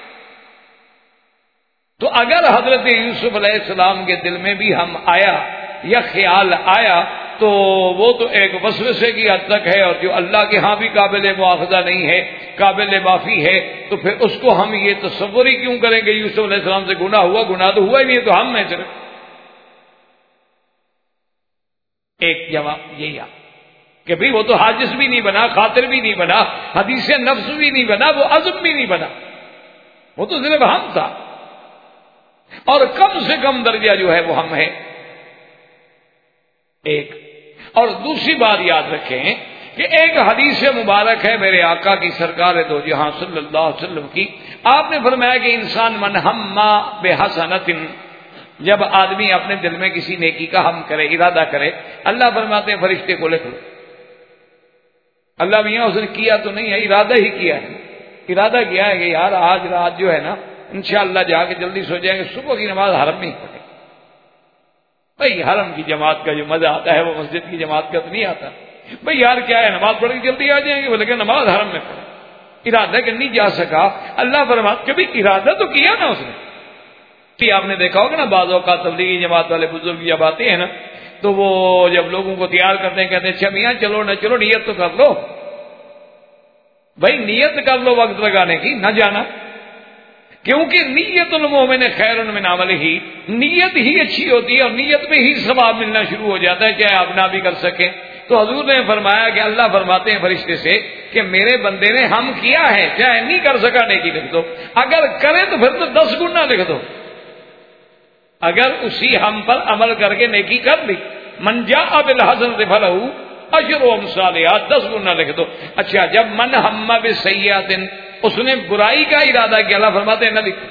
تو اگر حضرت یوسف علیہ السلام کے دل میں بھی ہم آیا یا خیال آیا تو وہ تو ایک وسوسے کی حد تک ہے، اور جو اللہ کے ہاں بھی قابل مواخذہ نہیں ہے، قابل معافی ہے، تو پھر اس کو ہم یہ تصور ہی کیوں کریں کہ یوسف علیہ السلام سے گناہ ہوا؟ گناہ تو ہوا ہی نہیں، تو ہم میں صرف ایک جواب یہی آ کہ بھئی وہ تو حاجس بھی نہیں بنا، خاطر بھی نہیں بنا، حدیث نفس بھی نہیں بنا، وہ عزم بھی نہیں بنا، وہ تو صرف ہم تھا. اور کم سے کم درجہ جو ہے وہ ہم ہے ایک. اور دوسری بات یاد رکھیں کہ ایک حدیث مبارک ہے میرے آقا کی سرکار دو جہاں صلی اللہ علیہ وسلم کی. آپ نے فرمایا کہ انسان من ہما بحسنۃ، جب آدمی اپنے دل میں کسی نیکی کا ہم کرے، ارادہ کرے، اللہ فرماتے ہیں فرشتے کو لکھ لو. اللہ میاں اس نے کیا تو نہیں ہے، ارادہ ہی کیا ہے. ارادہ کیا ہے کہ یار آج رات جو ہے نا انشاءاللہ جا کے جلدی سو جائیں گے، صبح کی نماز حرم میں ہی پڑھیں. بھائی حرم کی جماعت کا جو مزہ آتا ہے وہ مسجد کی جماعت کا تو نہیں آتا. بھئی یار کیا ہے، نماز پڑھ کے جلدی آ جائیں گے، لیکن نماز حرم میں پڑھیں. ارادہ کہ نہیں جا سکا، اللہ فرماتے کبھی ارادہ تو کیا نا اس نے. آپ نے دیکھا ہوگا نا بعض اوقات تبلیغی جماعت والے بزرگ جب آتے ہیں نا تو وہ جب لوگوں کو تیار کرتے ہیں کہتے ہیں اچھا میاں چلو نہ چلو، نیت تو کر لو. بھائی نیت کر لو وقت لگانے کی، نہ جانا. کیونکہ نیت المومن خیر من عملہ، نیت ہی اچھی ہوتی ہے اور نیت میں ہی ثواب ملنا شروع ہو جاتا ہے، چاہے آپ نہ بھی کر سکیں. تو حضور نے فرمایا کہ اللہ فرماتے ہیں فرشتے سے کہ میرے بندے نے ہم کیا ہے، چاہے نہیں کر سکا نیکی لکھ دو، اگر کرے تو پھر تو 10 گنا لکھ دو. اگر اسی ہم پر عمل کر کے نیکی کر لی، من جاء بالحسنۃ فلہ اجر امثالھا، 10 گنا لکھ دو. اچھا جب من ہم بسیئۃ، اس نے برائی کا ارادہ کیا، اللہ فرماتے ہیں نہ لکھو.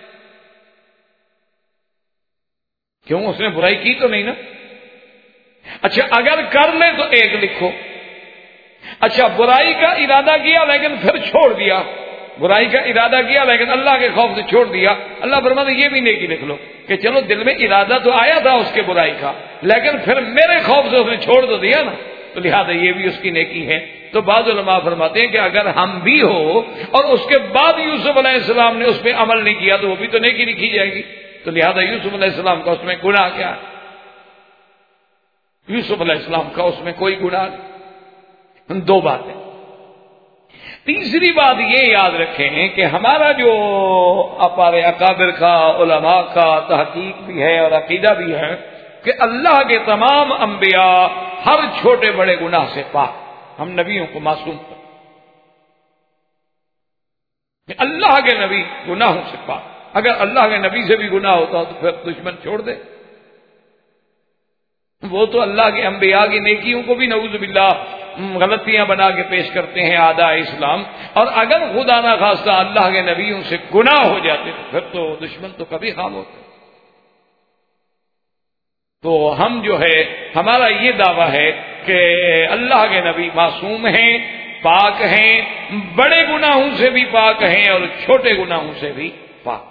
کیوں؟ اس نے برائی کی تو نہیں نا. اچھا اگر کر لے تو 1 لکھو. اچھا برائی کا ارادہ کیا لیکن پھر چھوڑ دیا، برائی کا ارادہ کیا لیکن اللہ کے خوف سے چھوڑ دیا، اللہ فرماتے ہیں یہ بھی نیکی لکھ لو کہ چلو دل میں ارادہ تو آیا تھا اس کے برائی کا، لیکن پھر میرے خوف سے اس نے چھوڑ تو دیا نا، تو لہذا یہ بھی اس کی نیکی ہے. تو بعض علماء فرماتے ہیں کہ اگر ہم بھی ہو اور اس کے بعد یوسف علیہ السلام نے اس پہ عمل نہیں کیا تو وہ بھی تو نیکی لکھی جائے گی. تو لہذا یوسف علیہ السلام کا اس میں گناہ کیا ہے؟ یوسف علیہ السلام کا اس میں کوئی گناہ نہیں. 2 باتیں. تیسری بات یہ یاد رکھیں کہ ہمارا جو اپارے اکابر کا، علماء کا تحقیق بھی ہے اور عقیدہ بھی ہے کہ اللہ کے تمام انبیاء ہر چھوٹے بڑے گناہ سے پاک. ہم نبیوں کو معصوم کرتے کہ اللہ کے نبی گناہوں سے پاک. اگر اللہ کے نبی سے بھی گناہ ہوتا تو پھر دشمن چھوڑ دے. وہ تو اللہ کے انبیاء کی نیکیوں کو بھی نعوذ باللہ غلطیاں بنا کے پیش کرتے ہیں اعداء اسلام. اور اگر خدا نہ خواستہ اللہ کے نبیوں سے گناہ ہو جاتے تو پھر تو دشمن تو کبھی خام ہوتے. تو ہم جو ہے ہمارا یہ دعویٰ ہے کہ اللہ کے نبی معصوم ہیں، پاک ہیں، بڑے گناہوں سے بھی پاک ہیں اور چھوٹے گناہوں سے بھی پاک.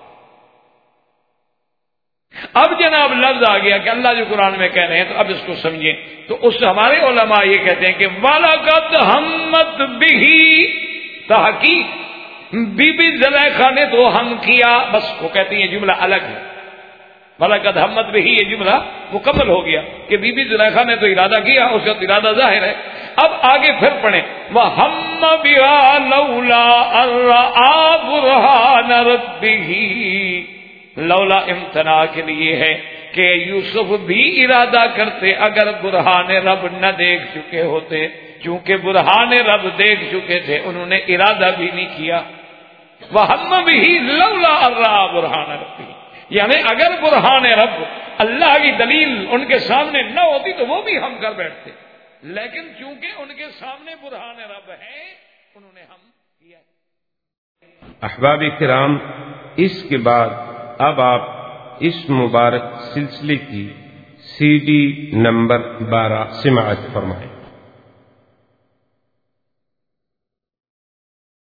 اب جناب لفظ آ گیا کہ اللہ جو قرآن میں کہہ رہے ہیں تو اب اس کو سمجھیں. تو اس ہمارے علماء یہ کہتے ہیں کہ وَلَقَدْ ہَمَّتْ بِهِ، تحقیق بی بی زلیخا نے تو ہم کیا، بس وہ کہتے ہیں یہ جملہ الگ ہے. وَلَقَدْ ہَمَّتْ بِهِ یہ جملہ مکمل ہو گیا کہ بی بی زلیخا نے تو ارادہ کیا، اس کا ارادہ ظاہر ہے. اب آگے پھر پڑھیں وَهَمَّ بِهَا لَوْلَا أَن رَّأَىٰ بُرْهَانَ رَبِّهِ. لولا امتناع کے لیے ہے کہ یوسف بھی ارادہ کرتے اگر برہان رب نہ دیکھ چکے ہوتے، چونکہ برہان رب دیکھ چکے تھے انہوں نے ارادہ بھی نہیں کیا. وَهَمَّ بِهِ لَوْلَا أَن رَّأَىٰ بُرْهَانَ رَبِّهِ، یعنی اگر برہان رب اللہ کی دلیل ان کے سامنے نہ ہوتی تو وہ بھی ہم کر بیٹھتے، لیکن چونکہ ان کے سامنے برہان رب ہے انہوں نے ہم کیا. احباب کرام، اس کے بعد اب آپ اس مبارک سلسلے کی CD نمبر 12 سماعت فرمائیں.